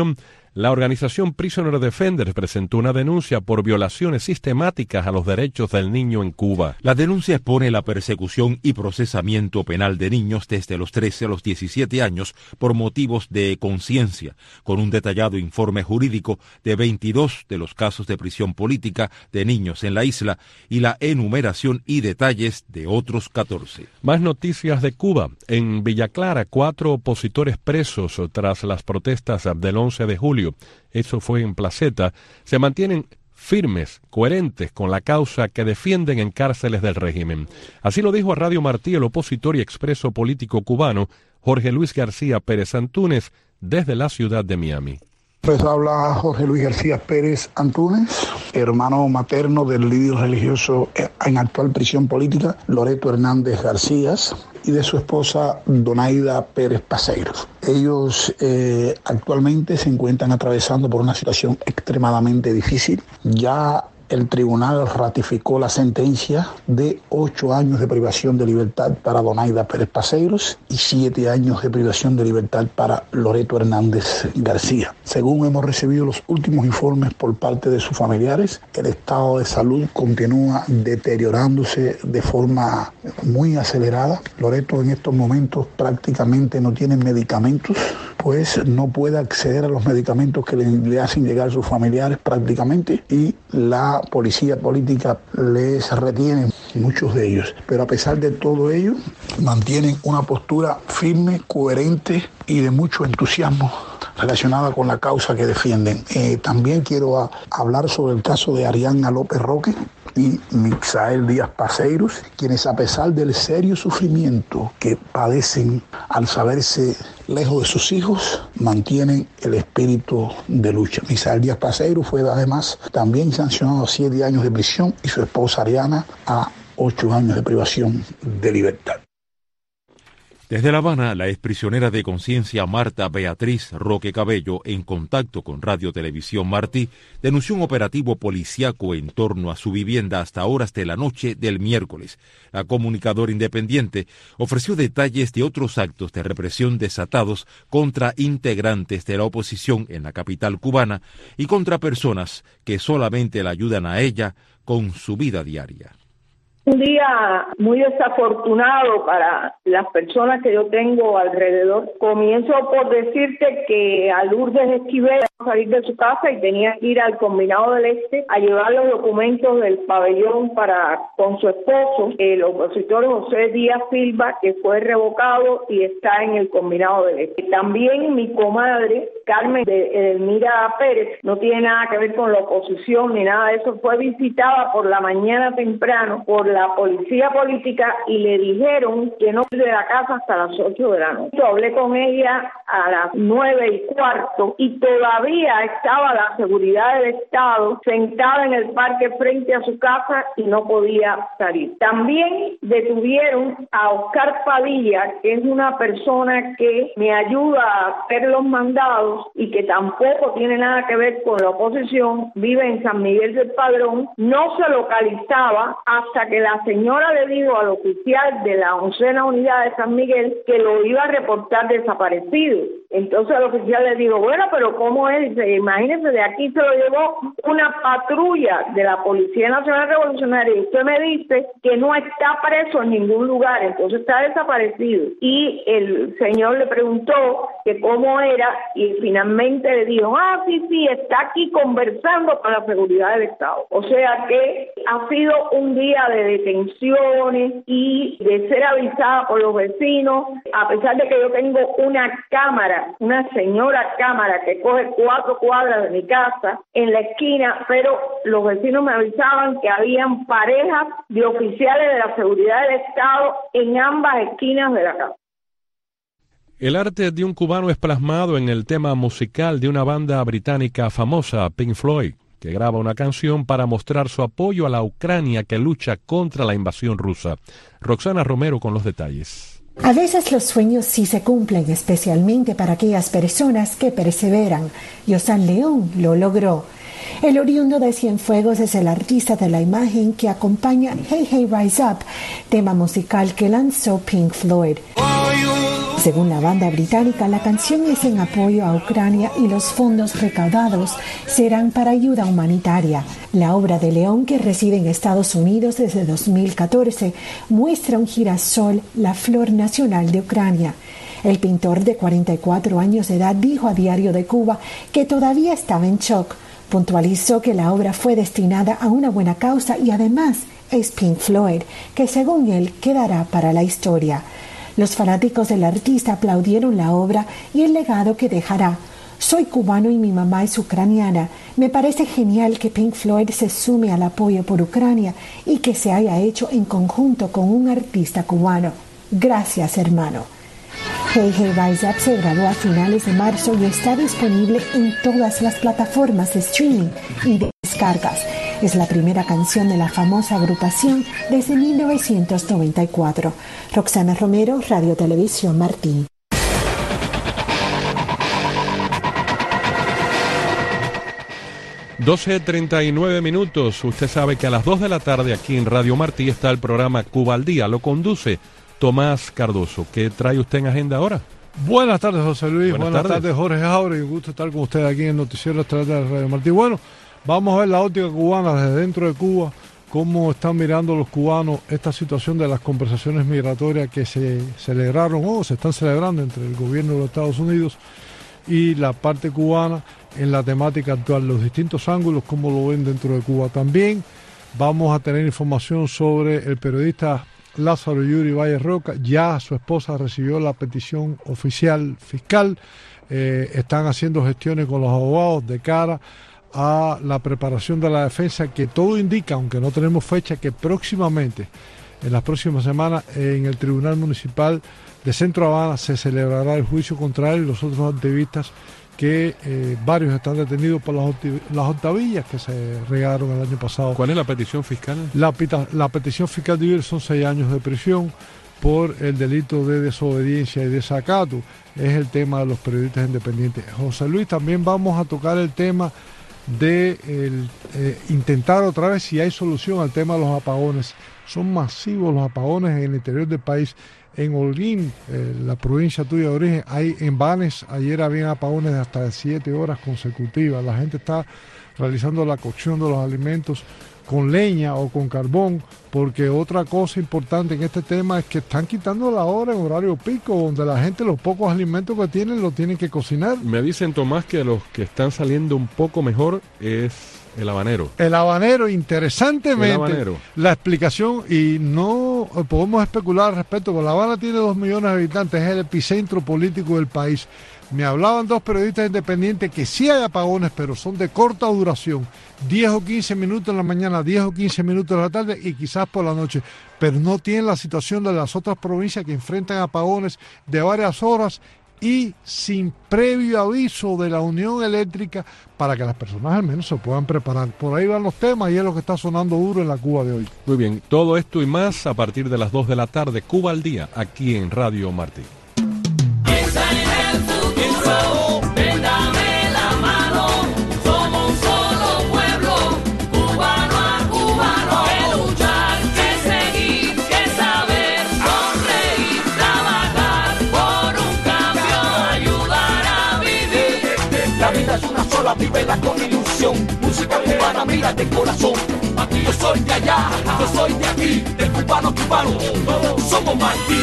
La organización Prisoner Defenders presentó una denuncia por violaciones sistemáticas a los derechos del niño en Cuba. La denuncia expone la persecución y procesamiento penal de niños desde los trece a los diecisiete años por motivos de conciencia, con un detallado informe jurídico de veintidós de los casos de prisión política de niños en la isla y la enumeración y detalles de otros catorce. Más noticias de Cuba. En Villa Clara, cuatro opositores presos tras las protestas del once de julio. Eso fue en Placeta, se mantienen firmes, coherentes con la causa que defienden en cárceles del régimen. Así lo dijo a Radio Martí el opositor y expreso político cubano Jorge Luis García Pérez Antúnez desde la ciudad de Miami. Pues habla Jorge Luis García Pérez Antúnez, hermano materno del líder religioso en actual prisión política, Loreto Hernández García, y de su esposa Donaida Pérez Paseiros. Ellos eh, actualmente se encuentran atravesando por una situación extremadamente difícil. Ya el tribunal ratificó la sentencia de ocho años de privación de libertad para Donaida Pérez Paseiros y siete años de privación de libertad para Loreto Hernández García. Según hemos recibido los últimos informes por parte de sus familiares, el estado de salud continúa deteriorándose de forma muy acelerada. Loreto en estos momentos prácticamente no tiene medicamentos, pues no puede acceder a los medicamentos que le, le hacen llegar sus familiares prácticamente, y la policía política les retiene muchos de ellos. Pero a pesar de todo ello, mantienen una postura firme, coherente y de mucho entusiasmo relacionada con la causa que defienden. Eh, también quiero a, hablar sobre el caso de Arianna López Roque y Mixael Díaz Paseiros, quienes a pesar del serio sufrimiento que padecen al saberse lejos de sus hijos, mantienen el espíritu de lucha. Mixael Díaz Paseiros fue además también sancionado a siete años de prisión y su esposa Ariana a ocho años de privación de libertad. Desde La Habana, la exprisionera de conciencia Marta Beatriz Roque Cabello, en contacto con Radio Televisión Martí, denunció un operativo policíaco en torno a su vivienda hasta horas de la noche del miércoles. La comunicadora independiente ofreció detalles de otros actos de represión desatados contra integrantes de la oposición en la capital cubana y contra personas que solamente la ayudan a ella con su vida diaria. Un día muy desafortunado para las personas que yo tengo alrededor. Comienzo por decirte que a Lourdes Esquivel salir de su casa y tenía que ir al Combinado del Este a llevar los documentos del pabellón para con su esposo, el opositor José Díaz Silva, que fue revocado y está en el Combinado del Este. También mi comadre, Carmen de Edelmira Pérez, no tiene nada que ver con la oposición ni nada de eso, fue visitada por la mañana temprano por la la policía política y le dijeron que no sale de la casa hasta las ocho de la noche. Yo hablé con ella a las nueve y cuarto y todavía estaba la seguridad del Estado sentada en el parque frente a su casa y no podía salir. También detuvieron a Oscar Padilla, que es una persona que me ayuda a hacer los mandados y que tampoco tiene nada que ver con la oposición, vive en San Miguel del Padrón, no se localizaba hasta que la señora le dijo al oficial de la oncena unidad de San Miguel que lo iba a reportar desaparecido. Entonces el oficial le dijo, bueno, pero ¿cómo es? Dice, imagínense, de aquí se lo llevó una patrulla de la Policía Nacional Revolucionaria y usted me dice que no está preso en ningún lugar, entonces está desaparecido. Y el señor le preguntó que cómo era y finalmente le dijo, ah, sí, sí, está aquí conversando con la seguridad del Estado. O sea que ha sido un día de detenciones y de ser avisada por los vecinos, a pesar de que yo tengo una cámara, una señora cámara que coge cuatro cuadras de mi casa en la esquina, pero los vecinos me avisaban que habían parejas de oficiales de la seguridad del Estado en ambas esquinas de la casa. El arte de un cubano es plasmado en el tema musical de una banda británica famosa, Pink Floyd, que graba una canción para mostrar su apoyo a la Ucrania que lucha contra la invasión rusa. Roxana Romero con los detalles. A veces los sueños sí se cumplen, especialmente para aquellas personas que perseveran. Yosan León lo logró. El oriundo de Cienfuegos es el artista de la imagen que acompaña Hey Hey Rise Up, tema musical que lanzó Pink Floyd. Según la banda británica, la canción es en apoyo a Ucrania y los fondos recaudados serán para ayuda humanitaria. La obra de León, que reside en Estados Unidos desde dos mil catorce, muestra un girasol, la flor nacional de Ucrania. El pintor de cuarenta y cuatro años de edad dijo a Diario de Cuba que todavía estaba en shock. Puntualizó que la obra fue destinada a una buena causa y además es Pink Floyd, que según él quedará para la historia. Los fanáticos del artista aplaudieron la obra y el legado que dejará. Soy cubano y mi mamá es ucraniana. Me parece genial que Pink Floyd se sume al apoyo por Ucrania y que se haya hecho en conjunto con un artista cubano. Gracias, hermano. Hey Hey Rise Up se grabó a finales de marzo y está disponible en todas las plataformas de streaming y de descargas. Es la primera canción de la famosa agrupación desde mil novecientos noventa y cuatro. Roxana Romero, Radio Televisión Martí. doce treinta y nueve minutos. Usted sabe que a las dos de la tarde aquí en Radio Martí está el programa Cuba al Día. Lo conduce Tomás Cardoso. ¿Qué trae usted en agenda ahora? Buenas tardes, José Luis. Buenas, Buenas tardes. tardes, Jorge Jaure. Un gusto estar con usted aquí en el noticiero estelar de Radio Martí. Bueno, vamos a ver la óptica cubana desde dentro de Cuba, cómo están mirando los cubanos esta situación de las conversaciones migratorias que se celebraron o se están celebrando entre el gobierno de los Estados Unidos y la parte cubana en la temática actual, los distintos ángulos, cómo lo ven dentro de Cuba. También vamos a tener información sobre el periodista Lázaro Yuri Valle Roca. Ya su esposa recibió la petición oficial fiscal, eh, están haciendo gestiones con los abogados de cara a la preparación de la defensa, que todo indica, aunque no tenemos fecha, que próximamente, en las próximas semanas, en el Tribunal Municipal de Centro Habana se celebrará el juicio contra él y los otros activistas que eh, varios están detenidos por las, las octavillas que se regaron el año pasado. ¿Cuál es la petición fiscal? La, la petición fiscal de Iber son seis años de prisión por el delito de desobediencia y desacato. Es el tema de los periodistas independientes. José Luis, también vamos a tocar el tema de el, eh, intentar otra vez si hay solución al tema de los apagones. Son masivos los apagones en el interior del país. En Holguín, eh, la provincia tuya de origen, hay en Banes, ayer había apagones de hasta siete horas consecutivas. La gente está realizando la cocción de los alimentos con leña o con carbón, porque otra cosa importante en este tema es que están quitando la hora en horario pico, donde la gente los pocos alimentos que tienen los tienen que cocinar. Me dicen, Tomás, que los que están saliendo un poco mejor es el habanero. El habanero, interesantemente, el habanero. La explicación, y no podemos especular al respecto, porque La Habana tiene dos millones de habitantes, es el epicentro político del país. Me hablaban dos periodistas independientes que sí hay apagones, pero son de corta duración, diez o quince minutos en la mañana, diez o quince minutos en la tarde y quizás por la noche, pero no tienen la situación de las otras provincias que enfrentan apagones de varias horas y sin previo aviso de la Unión Eléctrica para que las personas al menos se puedan preparar. Por ahí van los temas y es lo que está sonando duro en la Cuba de hoy. Muy bien, todo esto y más a partir de las dos de la tarde, Cuba al Día, aquí en Radio Martí. Vívela con ilusión, música cubana, mira de corazón. Aquí yo soy de allá, yo soy de aquí, de cubano cubano, todos somos Martí.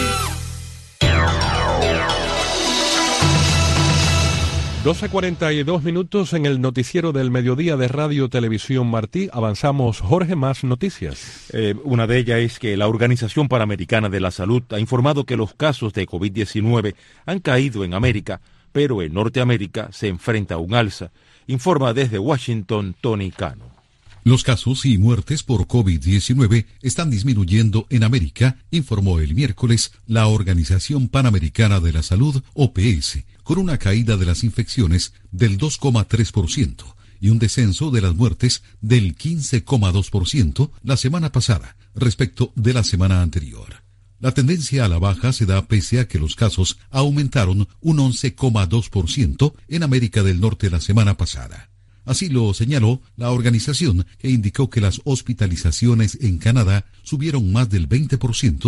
doce cuarenta y dos minutos en el noticiero del mediodía de Radio Televisión Martí. Avanzamos, Jorge, más noticias. Eh, una de ellas es que la Organización Panamericana de la Salud ha informado que los casos de COVID diecinueve han caído en América, pero en Norteamérica se enfrenta a un alza. Informa desde Washington Tony Cano. Los casos y muertes por COVID diecinueve están disminuyendo en América, informó el miércoles la Organización Panamericana de la Salud, O P S, con una caída de las infecciones del dos coma tres por ciento y un descenso de las muertes del quince coma dos por ciento la semana pasada respecto de la semana anterior. La tendencia a la baja se da pese a que los casos aumentaron un once coma dos por ciento en América del Norte la semana pasada. Así lo señaló la organización, que indicó que las hospitalizaciones en Canadá subieron más del veinte por ciento,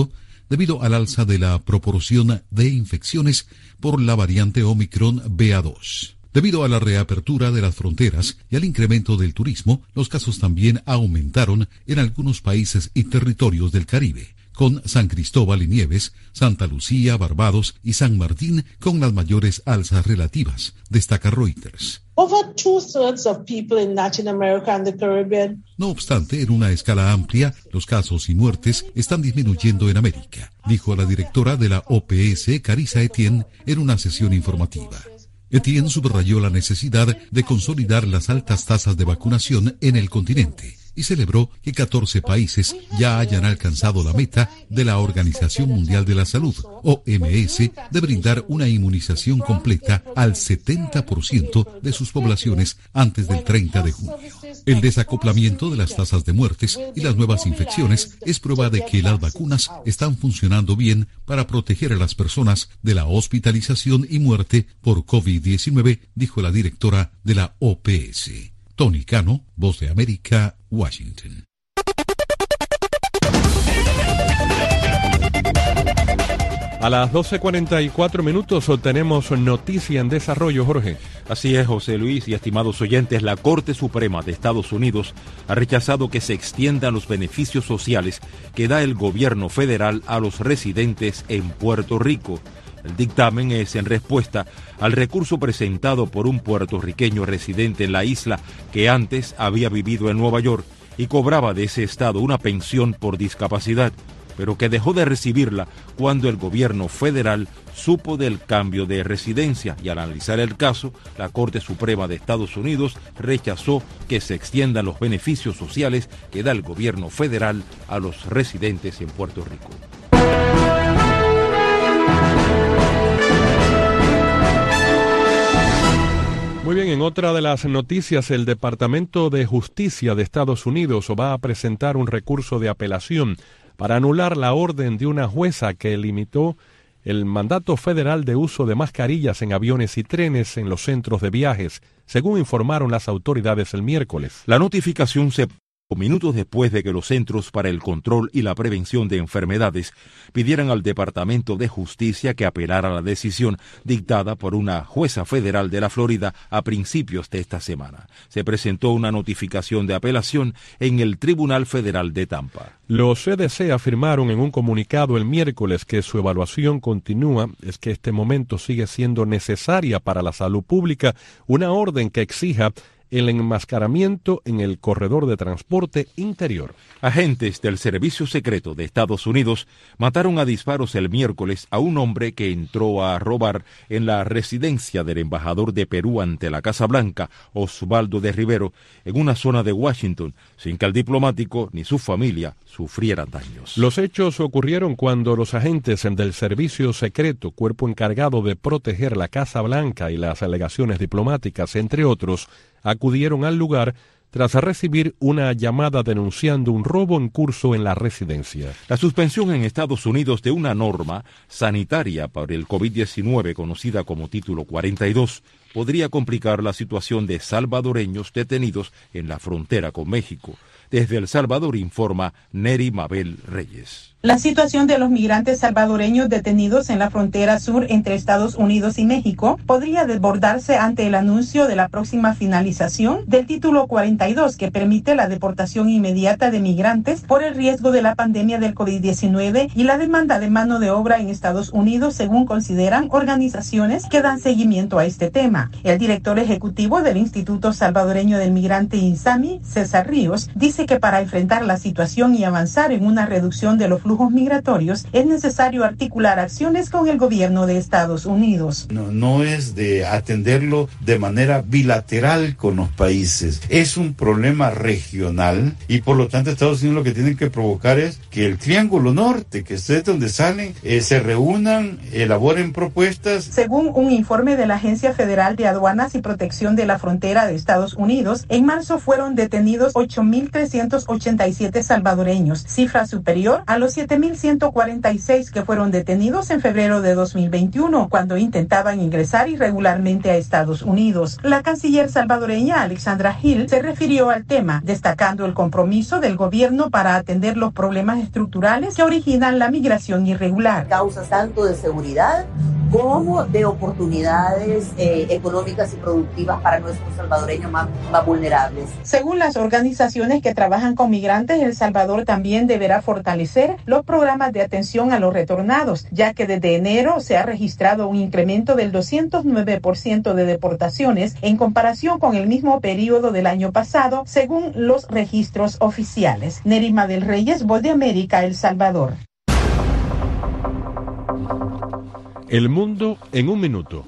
debido al alza de la proporción de infecciones por la variante Omicron B A dos. Debido a la reapertura de las fronteras y al incremento del turismo, los casos también aumentaron en algunos países y territorios del Caribe, con San Cristóbal y Nieves, Santa Lucía, Barbados y San Martín con las mayores alzas relativas, destaca Reuters. Over two-thirds of people in Latin America and the Caribbean. No obstante, en una escala amplia, los casos y muertes están disminuyendo en América, dijo la directora de la O P S, Carissa Etienne, en una sesión informativa. Etienne subrayó la necesidad de consolidar las altas tasas de vacunación en el continente y celebró que catorce países ya hayan alcanzado la meta de la Organización Mundial de la Salud, O M S, de brindar una inmunización completa al setenta por ciento de sus poblaciones antes del treinta de junio. El desacoplamiento de las tasas de muertes y las nuevas infecciones es prueba de que las vacunas están funcionando bien para proteger a las personas de la hospitalización y muerte por COVID diecinueve, dijo la directora de la O P S. Tony Cano, Voz de América, Washington. A las doce cuarenta y cuatro minutos obtenemos noticia en desarrollo, Jorge. Así es, José Luis y estimados oyentes, la Corte Suprema de Estados Unidos ha rechazado que se extiendan los beneficios sociales que da el gobierno federal a los residentes en Puerto Rico. El dictamen es en respuesta al recurso presentado por un puertorriqueño residente en la isla que antes había vivido en Nueva York y cobraba de ese estado una pensión por discapacidad, pero que dejó de recibirla cuando el gobierno federal supo del cambio de residencia, y al analizar el caso, la Corte Suprema de Estados Unidos rechazó que se extiendan los beneficios sociales que da el gobierno federal a los residentes en Puerto Rico. Muy bien, en otra de las noticias, el Departamento de Justicia de Estados Unidos va a presentar un recurso de apelación para anular la orden de una jueza que limitó el mandato federal de uso de mascarillas en aviones y trenes en los centros de viajes, según informaron las autoridades el miércoles. La notificación se minutos después de que los Centros para el Control y la Prevención de Enfermedades pidieran al Departamento de Justicia que apelara la decisión dictada por una jueza federal de la Florida a principios de esta semana. Se presentó una notificación de apelación en el Tribunal Federal de Tampa. Los C D C afirmaron en un comunicado el miércoles que su evaluación continúa, es que este momento sigue siendo necesaria para la salud pública, una orden que exija el enmascaramiento en el corredor de transporte interior. Agentes del Servicio Secreto de Estados Unidos mataron a disparos el miércoles a un hombre que entró a robar en la residencia del embajador de Perú ante la Casa Blanca, Osvaldo de Rivero, en una zona de Washington, sin que el diplomático ni su familia sufrieran daños. Los hechos ocurrieron cuando los agentes del Servicio Secreto, cuerpo encargado de proteger la Casa Blanca y las alegaciones diplomáticas, entre otros, acudieron al lugar tras recibir una llamada denunciando un robo en curso en la residencia. La suspensión en Estados Unidos de una norma sanitaria para el COVID diecinueve, conocida como Título cuarenta y dos, podría complicar la situación de salvadoreños detenidos en la frontera con México. Desde El Salvador informa Neri Mabel Reyes. La situación de los migrantes salvadoreños detenidos en la frontera sur entre Estados Unidos y México podría desbordarse ante el anuncio de la próxima finalización del Título cuarenta y dos, que permite la deportación inmediata de migrantes por el riesgo de la pandemia del COVID diecinueve y la demanda de mano de obra en Estados Unidos, según consideran organizaciones que dan seguimiento a este tema. El director ejecutivo del Instituto Salvadoreño del Migrante INSAMI, César Ríos, dice que para enfrentar la situación y avanzar en una reducción de los flujos migratorios, es necesario articular acciones con el gobierno de Estados Unidos. No, no es de atenderlo de manera bilateral con los países, es un problema regional y por lo tanto Estados Unidos lo que tienen que provocar es que el Triángulo Norte, que es donde salen, eh, se reúnan, elaboren propuestas. Según un informe de la Agencia Federal de Aduanas y Protección de la Frontera de Estados Unidos, en marzo fueron detenidos ocho mil trescientos ochenta y siete salvadoreños, cifra superior a los siete mil ciento cuarenta y seis que fueron detenidos en febrero de dos mil veintiuno, cuando intentaban ingresar irregularmente a Estados Unidos. La canciller salvadoreña Alexandra Hill se refirió al tema, destacando el compromiso del gobierno para atender los problemas estructurales que originan la migración irregular. Causas tanto de seguridad como de oportunidades eh, económicas y productivas para nuestros salvadoreños más, más vulnerables. Según las organizaciones que trabajan con migrantes, El Salvador también deberá fortalecer los programas de atención a los retornados, ya que desde enero se ha registrado un incremento del doscientos nueve por ciento de deportaciones en comparación con el mismo periodo del año pasado, según los registros oficiales. Nerima del Reyes, Voz de América, El Salvador. El mundo en un minuto.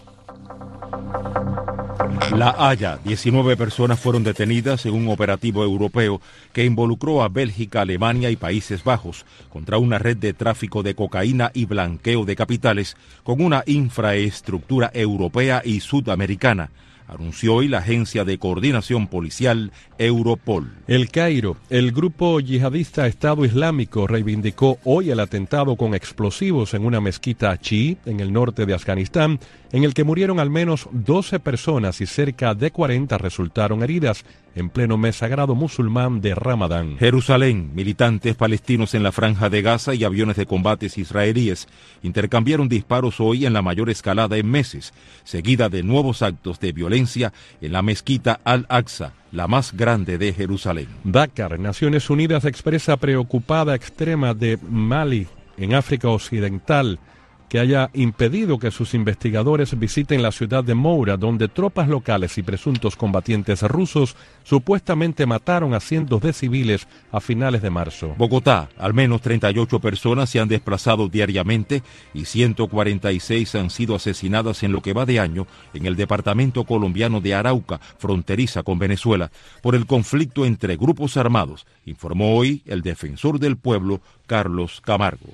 La Haya, diecinueve personas fueron detenidas en un operativo europeo que involucró a Bélgica, Alemania y Países Bajos contra una red de tráfico de cocaína y blanqueo de capitales con una infraestructura europea y sudamericana, anunció hoy la Agencia de Coordinación Policial Europol. El Cairo, el grupo yihadista Estado Islámico reivindicó hoy el atentado con explosivos en una mezquita chií en el norte de Afganistán, en el que murieron al menos doce personas y cerca de cuarenta resultaron heridas en pleno mes sagrado musulmán de Ramadán. Jerusalén, militantes palestinos en la Franja de Gaza y aviones de combates israelíes intercambiaron disparos hoy en la mayor escalada en meses, seguida de nuevos actos de violencia en la mezquita Al-Aqsa, la más grande de Jerusalén. Dakar, Naciones Unidas expresa preocupada extrema de Mali, en África Occidental, que haya impedido que sus investigadores visiten la ciudad de Moura, donde tropas locales y presuntos combatientes rusos supuestamente mataron a cientos de civiles a finales de marzo. Bogotá, al menos treinta y ocho personas se han desplazado diariamente y ciento cuarenta y seis han sido asesinadas en lo que va de año en el departamento colombiano de Arauca, fronteriza con Venezuela, por el conflicto entre grupos armados, informó hoy el defensor del pueblo, Carlos Camargo.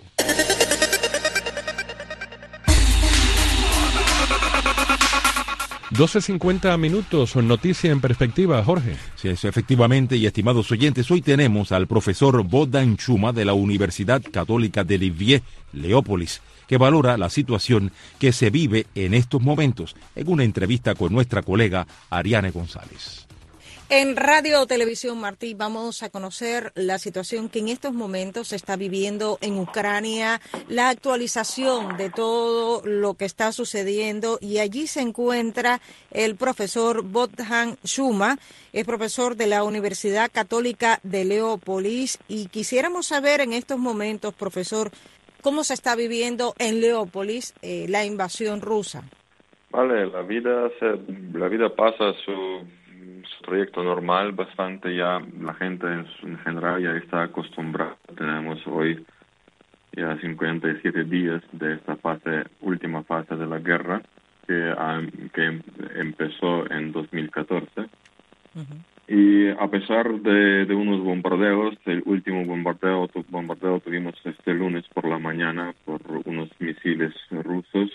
doce cincuenta minutos, noticia en perspectiva, Jorge. Sí, eso efectivamente, y estimados oyentes, hoy tenemos al profesor Bogdan Chuma de la Universidad Católica de Lviv, Leópolis, que valora la situación que se vive en estos momentos, en una entrevista con nuestra colega Ariane González. En Radio Televisión Martí vamos a conocer la situación que en estos momentos se está viviendo en Ucrania, la actualización de todo lo que está sucediendo, y allí se encuentra el profesor Bogdan Chuma, es profesor de la Universidad Católica de Leópolis, y quisiéramos saber en estos momentos, profesor, cómo se está viviendo en Leópolis eh, la invasión rusa. Vale, la vida se, la vida pasa su su trayecto normal, bastante ya la gente en, en general ya está acostumbrada. Tenemos hoy ya cincuenta y siete días de esta fase, última fase de la guerra que, um, que empezó en dos mil catorce. Uh-huh. Y a pesar de, de unos bombardeos, el último bombardeo, tu, bombardeo tuvimos este lunes por la mañana por unos misiles rusos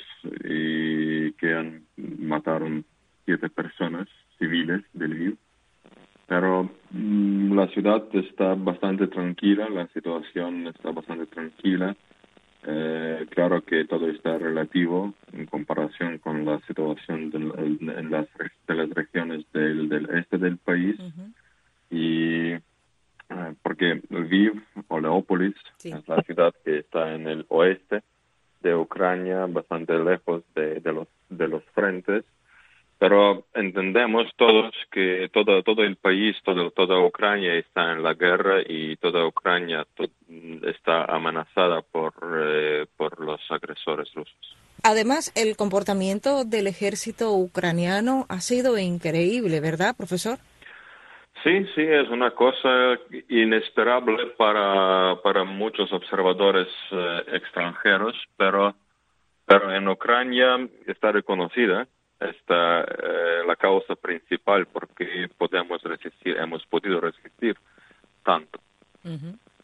y que han, mataron siete personas civiles de Lviv, pero mmm, la ciudad está bastante tranquila, la situación está bastante tranquila. Eh, claro que todo está relativo en comparación con la situación de, en las, de las regiones del, del este del país. Uh-huh. Y eh, porque Lviv o Leópolis sí. es la ciudad que está en el oeste de Ucrania, bastante lejos de, de los de los frentes. Pero entendemos todos que todo todo el país, todo, toda Ucrania está en la guerra y toda Ucrania to, está amenazada por, eh, por los agresores rusos. Además, el comportamiento del ejército ucraniano ha sido increíble, ¿verdad, profesor? Sí, sí, es una cosa inesperable para, para muchos observadores eh, extranjeros, pero, pero en Ucrania está reconocida esta eh, la causa principal porque podemos resistir, hemos podido resistir tanto. Uh-huh. Porque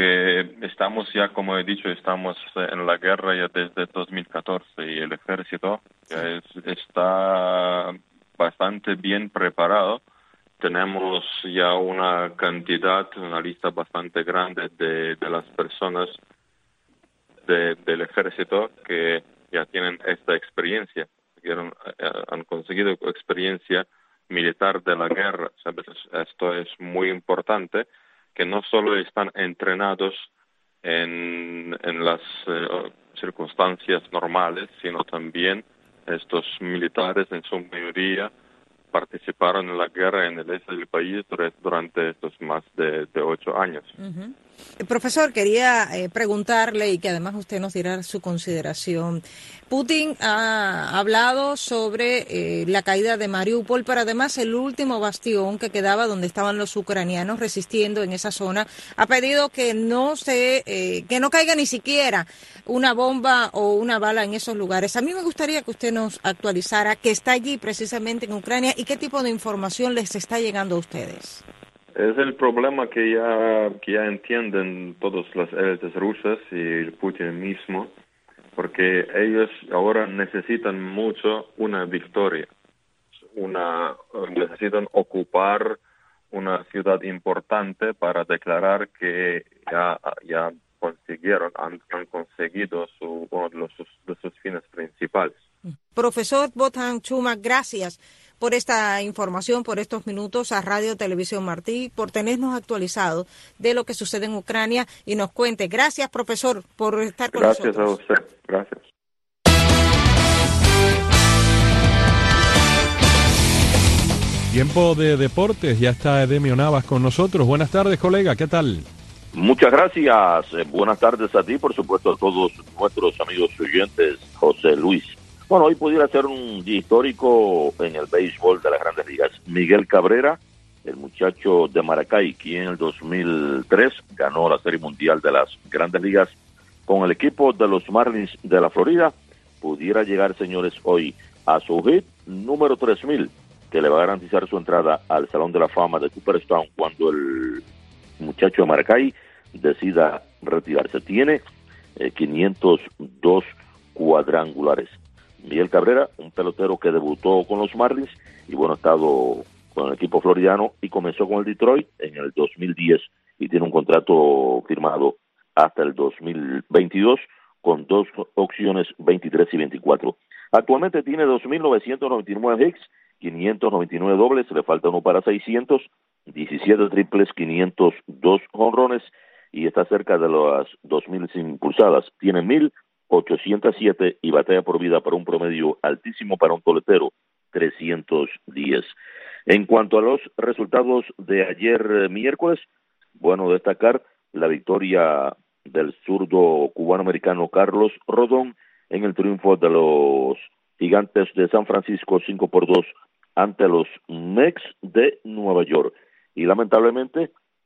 porque estamos ya, como he dicho, estamos en la guerra ya desde dos mil catorce y el ejército ya es, está bastante bien preparado. Tenemos ya una cantidad, una lista bastante grande de, de las personas de, del ejército que ya tienen esta experiencia, que han, han conseguido experiencia militar de la guerra, ¿sabes? Esto es muy importante, que no solo están entrenados en, en las eh, circunstancias normales, sino también estos militares en su mayoría participaron en la guerra en el este del país durante estos más de, de ocho años. Uh-huh. Eh, profesor, quería eh, preguntarle, y que además usted nos dirá su consideración. Putin ha hablado sobre eh, la caída de Mariupol, pero además el último bastión que quedaba donde estaban los ucranianos resistiendo en esa zona. Ha pedido que no se, eh, que no caiga ni siquiera una bomba o una bala en esos lugares. A mí me gustaría que usted nos actualizara qué está allí precisamente en Ucrania y qué tipo de información les está llegando a ustedes. Es el problema que ya, que ya entienden todas las élites rusas y el Putin mismo, porque ellos ahora necesitan mucho una victoria, una necesitan ocupar una ciudad importante para declarar que ya, ya consiguieron, han, han conseguido su, uno de, los, de sus fines principales. Profesor Bohdan Chumak, gracias por esta información, por estos minutos a Radio Televisión Martí, por tenernos actualizado de lo que sucede en Ucrania y nos cuente. Gracias, profesor, por estar con Gracias nosotros. Gracias a usted. Gracias. Tiempo de deportes, ya está Edemio Navas con nosotros. Buenas tardes, colega, ¿qué tal? Muchas gracias. Eh, buenas tardes a ti, por supuesto a todos nuestros amigos oyentes, José Luis. Bueno, hoy pudiera ser un día histórico en el béisbol de las Grandes Ligas. Miguel Cabrera, el muchacho de Maracay, quien en el dos mil tres ganó la Serie Mundial de las Grandes Ligas con el equipo de los Marlins de la Florida, pudiera llegar, señores, hoy a su hit número tres mil, que le va a garantizar su entrada al Salón de la Fama de Cooperstown cuando el muchacho de Maracay decida retirarse. Tiene eh, quinientos dos cuadrangulares. Miguel Cabrera, un pelotero que debutó con los Marlins y bueno, ha estado con el equipo floridiano y comenzó con el Detroit en el dos mil diez y tiene un contrato firmado hasta el dos mil veintidós con dos opciones veintitrés y veinticuatro. Actualmente tiene dos mil novecientos noventa y nueve hits, quinientos noventa y nueve dobles, le falta uno para seiscientos, diecisiete triples, quinientos dos jonrones y está cerca de las dos mil impulsadas. Tiene mil ochocientos siete y batalla por vida para un promedio altísimo para un toletero, trescientos diez. En cuanto a los resultados de ayer eh, miércoles, bueno, destacar la victoria del zurdo cubano-americano Carlos Rodón en el triunfo de los Gigantes de San Francisco cinco por dos ante los Mets de Nueva York. Y lamentablemente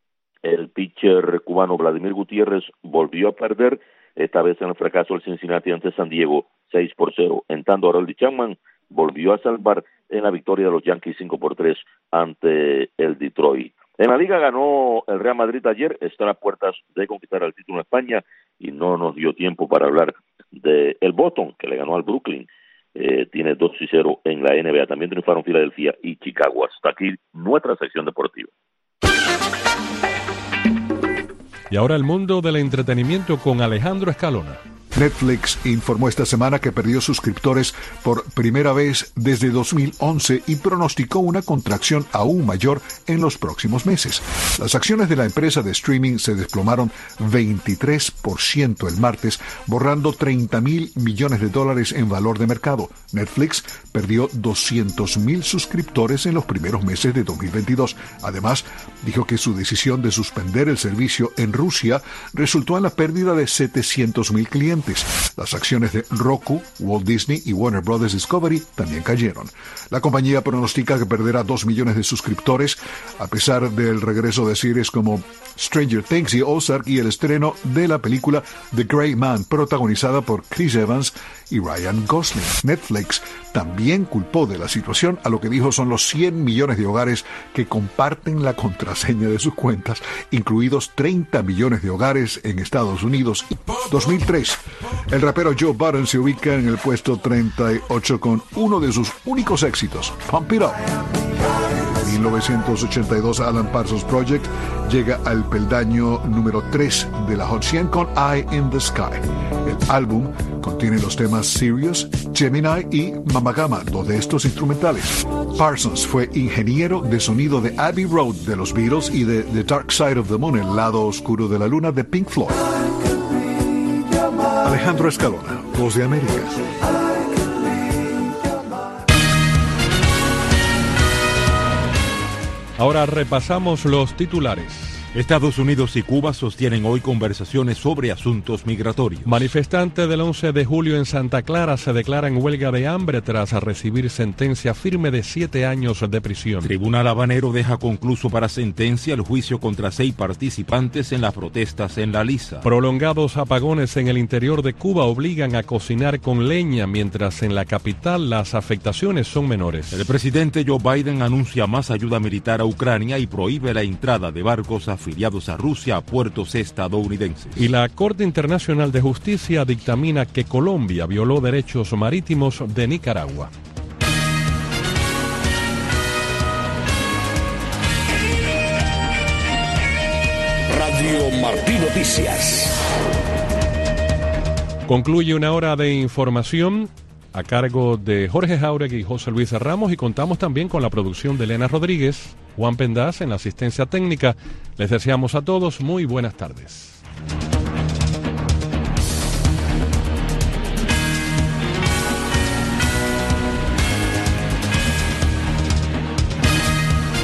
el pitcher cubano Vladimir Gutiérrez volvió a perder, esta vez en el fracaso del Cincinnati ante San Diego seis por cero. En tanto, Harold Chapman volvió a salvar en la victoria de los Yankees cinco por tres ante el Detroit. En la liga ganó el Real Madrid ayer, está a las puertas de conquistar el título en España y no nos dio tiempo para hablar de el Boston, que le ganó al Brooklyn. Eh, tiene dos y cero en la N B A. También triunfaron Filadelfia y Chicago. Hasta aquí nuestra sección deportiva. Y ahora el mundo del entretenimiento con Alejandro Escalona. Netflix informó esta semana que perdió suscriptores por primera vez desde dos mil once y pronosticó una contracción aún mayor en los próximos meses. Las acciones de la empresa de streaming se desplomaron veintitrés por ciento el martes, borrando treinta mil millones de dólares en valor de mercado. Netflix perdió doscientos mil suscriptores en los primeros meses de dos mil veintidós. Además, dijo que su decisión de suspender el servicio en Rusia resultó en la pérdida de setecientos mil clientes. antes. Las acciones de Roku, Walt Disney y Warner Brothers Discovery también cayeron. La compañía pronostica que perderá dos millones de suscriptores a pesar del regreso de series como Stranger Things y Ozark y el estreno de la película The Gray Man, protagonizada por Chris Evans y Ryan Gosling. Netflix también culpó de la situación a lo que dijo son los cien millones de hogares que comparten la contraseña de sus cuentas, incluidos treinta millones de hogares en Estados Unidos. dos mil tres, el rapero Joe Budden se ubica en el puesto treinta y ocho con uno de sus únicos éxitos, Pump It Up. En mil novecientos ochenta y dos, Alan Parsons Project llega al peldaño número tres de la Hot cien con Eye in the Sky. El álbum contiene los temas Sirius, Gemini y Mama Gama, dos de estos instrumentales. Parsons fue ingeniero de sonido de Abbey Road de los Beatles y de The Dark Side of the Moon, el lado oscuro de la luna de Pink Floyd. Alejandro Escalona, Voz de América. Ahora repasamos los titulares. Estados Unidos y Cuba sostienen hoy conversaciones sobre asuntos migratorios. Manifestantes del once de julio en Santa Clara se declaran huelga de hambre tras recibir sentencia firme de siete años de prisión. Tribunal habanero deja concluso para sentencia el juicio contra seis participantes en las protestas en La Lisa. Prolongados apagones en el interior de Cuba obligan a cocinar con leña, mientras en la capital las afectaciones son menores. El presidente Joe Biden anuncia más ayuda militar a Ucrania y prohíbe la entrada de barcos a afiliados a Rusia a puertos estadounidenses. Y la Corte Internacional de Justicia dictamina que Colombia violó derechos marítimos de Nicaragua. Radio Martí Noticias. Concluye una hora de información a cargo de Jorge Jauregui y José Luis Ramos, y contamos también con la producción de Elena Rodríguez, Juan Pendaz en la asistencia técnica. Les deseamos a todos muy buenas tardes.